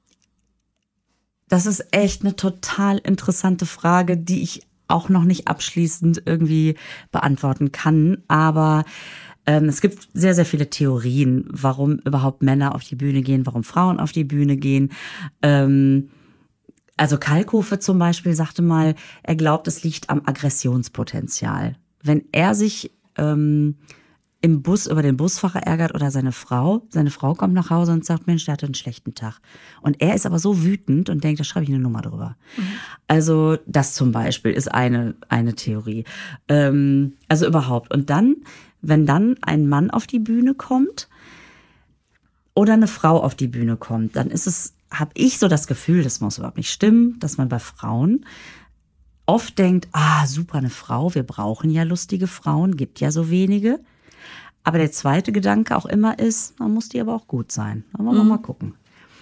das ist echt eine total interessante Frage, die ich auch noch nicht abschließend irgendwie beantworten kann. Aber ähm, es gibt sehr, sehr viele Theorien, warum überhaupt Männer auf die Bühne gehen, warum Frauen auf die Bühne gehen. Ähm, also Kalkofe zum Beispiel sagte mal, er glaubt, es liegt am Aggressionspotenzial. Wenn er sich ähm, im Bus über den Busfahrer ärgert oder seine Frau, seine Frau kommt nach Hause und sagt, Mensch, der hatte einen schlechten Tag. Und er ist aber so wütend und denkt, da schreibe ich eine Nummer drüber. Mhm. Also das zum Beispiel ist eine, eine Theorie. Ähm, also überhaupt. Und dann, wenn dann ein Mann auf die Bühne kommt oder eine Frau auf die Bühne kommt, dann ist es, habe ich so das Gefühl, das muss überhaupt nicht stimmen, dass man bei Frauen oft denkt, ah, super, eine Frau, wir brauchen ja lustige Frauen, gibt ja so wenige. Aber der zweite Gedanke auch immer ist, man muss die aber auch gut sein. Da wollen wir mhm. mal gucken.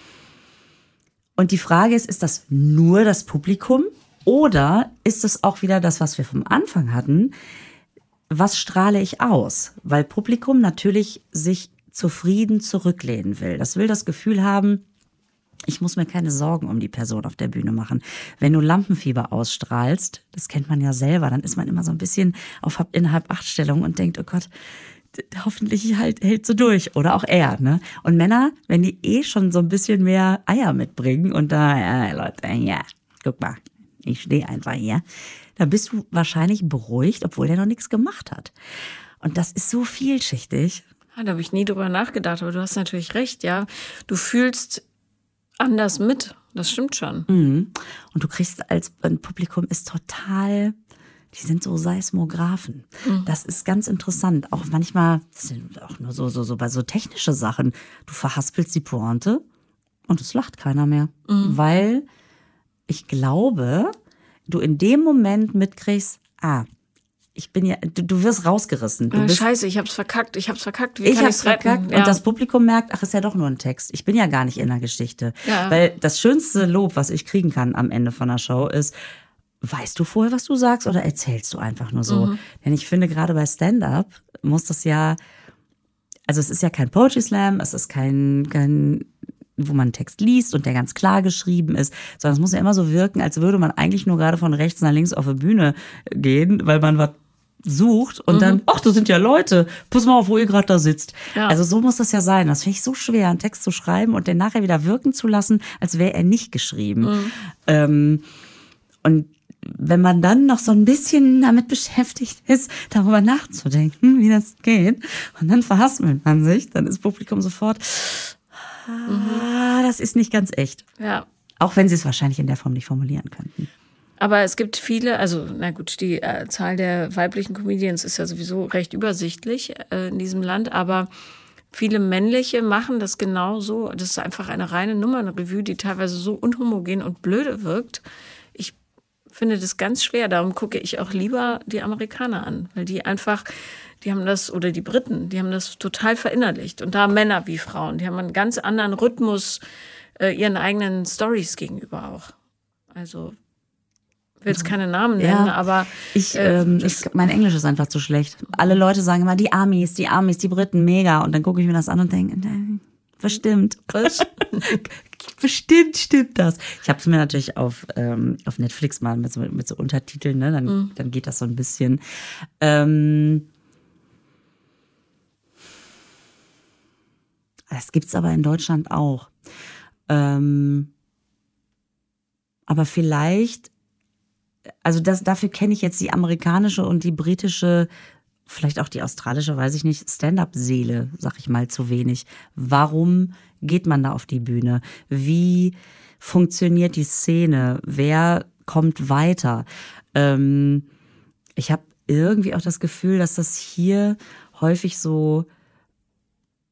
Und die Frage ist, ist das nur das Publikum oder ist es auch wieder das, was wir vom Anfang hatten? Was strahle ich aus? Weil Publikum natürlich sich zufrieden zurücklehnen will. Das will das Gefühl haben, ich muss mir keine Sorgen um die Person auf der Bühne machen. Wenn du Lampenfieber ausstrahlst, das kennt man ja selber, dann ist man immer so ein bisschen auf in Halb-Acht-Stellung und denkt, oh Gott, hoffentlich halt, hält sie durch. Oder auch er, ne? Und Männer, wenn die eh schon so ein bisschen mehr Eier mitbringen und da, ja, Leute, ja, guck mal, ich stehe einfach hier, dann bist du wahrscheinlich beruhigt, obwohl der noch nichts gemacht hat. Und das ist so vielschichtig. Ja, da habe ich nie drüber nachgedacht, aber du hast natürlich recht, ja. Du fühlst anders mit, das stimmt schon. Mhm. Und du kriegst als ein Publikum ist total... Die sind so Seismographen. Mhm. Das ist ganz interessant. Auch manchmal, das sind auch nur so, so, so bei so technische Sachen. Du verhaspelst die Pointe und es lacht keiner mehr. Mhm. Weil ich glaube, du in dem Moment mitkriegst, ah, ich bin ja, du, du wirst rausgerissen. Du äh, bist, Scheiße, ich hab's verkackt, ich hab's verkackt. Wie ich kann hab's ich's retten? verkackt. Ja. Und das Publikum merkt, ach, ist ja doch nur ein Text. Ich bin ja gar nicht in der Geschichte. Ja. Weil das schönste Lob, was ich kriegen kann am Ende von der Show ist, weißt du vorher, was du sagst oder erzählst du einfach nur so? Mhm. Denn ich finde, gerade bei Stand-up muss das ja, also es ist ja kein Poetry Slam, es ist kein, kein, wo man einen Text liest und der ganz klar geschrieben ist, sondern es muss ja immer so wirken, als würde man eigentlich nur gerade von rechts nach links auf die Bühne gehen, weil man was sucht und mhm. dann, ach, da sind ja Leute, pass mal auf, wo ihr gerade da sitzt. Ja. Also so muss das ja sein. Das finde ich so schwer, einen Text zu schreiben und den nachher wieder wirken zu lassen, als wäre er nicht geschrieben. Mhm. Ähm, und wenn man dann noch so ein bisschen damit beschäftigt ist, darüber nachzudenken, wie das geht, und dann verhaspelt man sich, dann ist Publikum sofort, ah, das ist nicht ganz echt. Ja. Auch wenn sie es wahrscheinlich in der Form nicht formulieren könnten. Aber es gibt viele, also na gut, die äh, Zahl der weiblichen Comedians ist ja sowieso recht übersichtlich äh, in diesem Land, aber viele männliche machen das genauso. Das ist einfach eine reine Nummernrevue, die teilweise so unhomogen und blöde wirkt. Ich finde das ganz schwer, darum gucke ich auch lieber die Amerikaner an, weil die einfach, die haben das, oder die Briten, die haben das total verinnerlicht. Und da Männer wie Frauen, die haben einen ganz anderen Rhythmus äh, ihren eigenen Storys gegenüber auch. Also ich will jetzt keine Namen nennen, ja, aber ich, ähm, äh, ich, mein Englisch ist einfach zu schlecht. Alle Leute sagen immer, die Amis, die Amis, die Briten, mega. Und dann gucke ich mir das an und denke, bestimmt. Was? Bestimmt stimmt das. Ich habe es mir natürlich auf, ähm, auf Netflix mal mit so, mit so Untertiteln, ne? dann, mhm. dann geht das so ein bisschen. Ähm, das gibt's aber in Deutschland auch. Ähm, aber vielleicht, also das, dafür kenne ich jetzt die amerikanische und die britische, vielleicht auch die australische, weiß ich nicht, Stand-up-Seele, sag ich mal, zu wenig. Warum geht man da auf die Bühne? Wie funktioniert die Szene? Wer kommt weiter? Ähm, ich habe irgendwie auch das Gefühl, dass das hier häufig so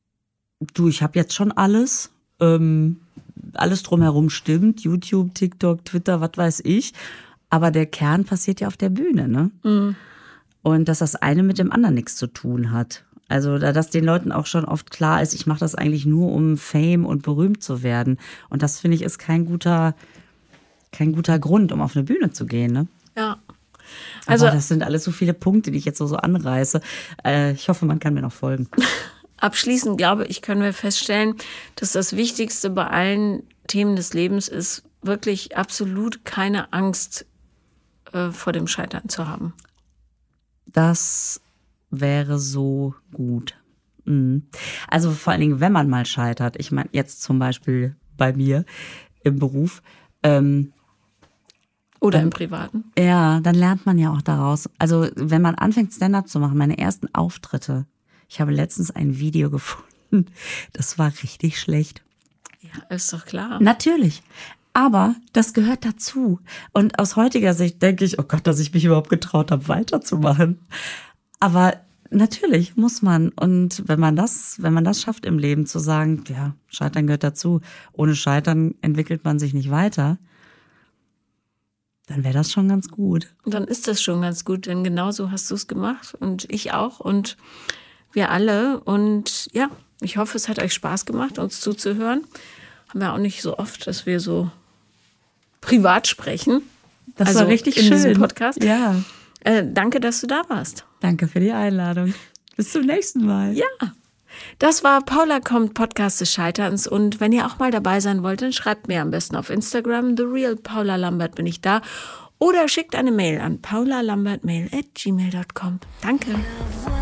Du, ich habe jetzt schon alles. Ähm, alles drumherum stimmt. YouTube, TikTok, Twitter, was weiß ich. Aber der Kern passiert ja auf der Bühne, ne? Mhm. Und dass das eine mit dem anderen nichts zu tun hat. Also, dass den Leuten auch schon oft klar ist, ich mache das eigentlich nur, um Fame und berühmt zu werden. Und das, finde ich, ist kein guter, kein guter Grund, um auf eine Bühne zu gehen, ne? Ja. Also, aber das sind alles so viele Punkte, die ich jetzt so, so anreiße. Äh, ich hoffe, man kann mir noch folgen. Abschließend, glaube ich, können wir feststellen, dass das Wichtigste bei allen Themen des Lebens ist, wirklich absolut keine Angst äh, vor dem Scheitern zu haben. Das wäre so gut. Mhm. Also vor allen Dingen, wenn man mal scheitert. Ich meine, jetzt zum Beispiel bei mir im Beruf. Ähm, Oder dann, im Privaten. Ja, dann lernt man ja auch daraus. Also wenn man anfängt, Stand-up zu machen, meine ersten Auftritte. Ich habe letztens ein Video gefunden. Das war richtig schlecht. Ja, ist doch klar. Natürlich. Aber das gehört dazu. Und aus heutiger Sicht denke ich, oh Gott, dass ich mich überhaupt getraut habe, weiterzumachen. Aber natürlich muss man. Und wenn man das, wenn man das schafft im Leben, zu sagen, ja, Scheitern gehört dazu. Ohne Scheitern entwickelt man sich nicht weiter. Dann wäre das schon ganz gut. Dann ist das schon ganz gut, denn genauso hast du es gemacht. Und ich auch. Und wir alle. Und ja, ich hoffe, es hat euch Spaß gemacht, uns zuzuhören. Haben wir auch nicht so oft, dass wir so privat sprechen. Das also war richtig in schön. Diesem Podcast. Ja. Äh, danke, dass du da warst. Danke für die Einladung. Bis zum nächsten Mal. Ja. Das war Paula kommt, Podcast des Scheiterns. Und wenn ihr auch mal dabei sein wollt, dann schreibt mir am besten auf Instagram. The Real Paula Lambert bin ich da. Oder schickt eine Mail an paulalambertmail at gmail dot com. Danke.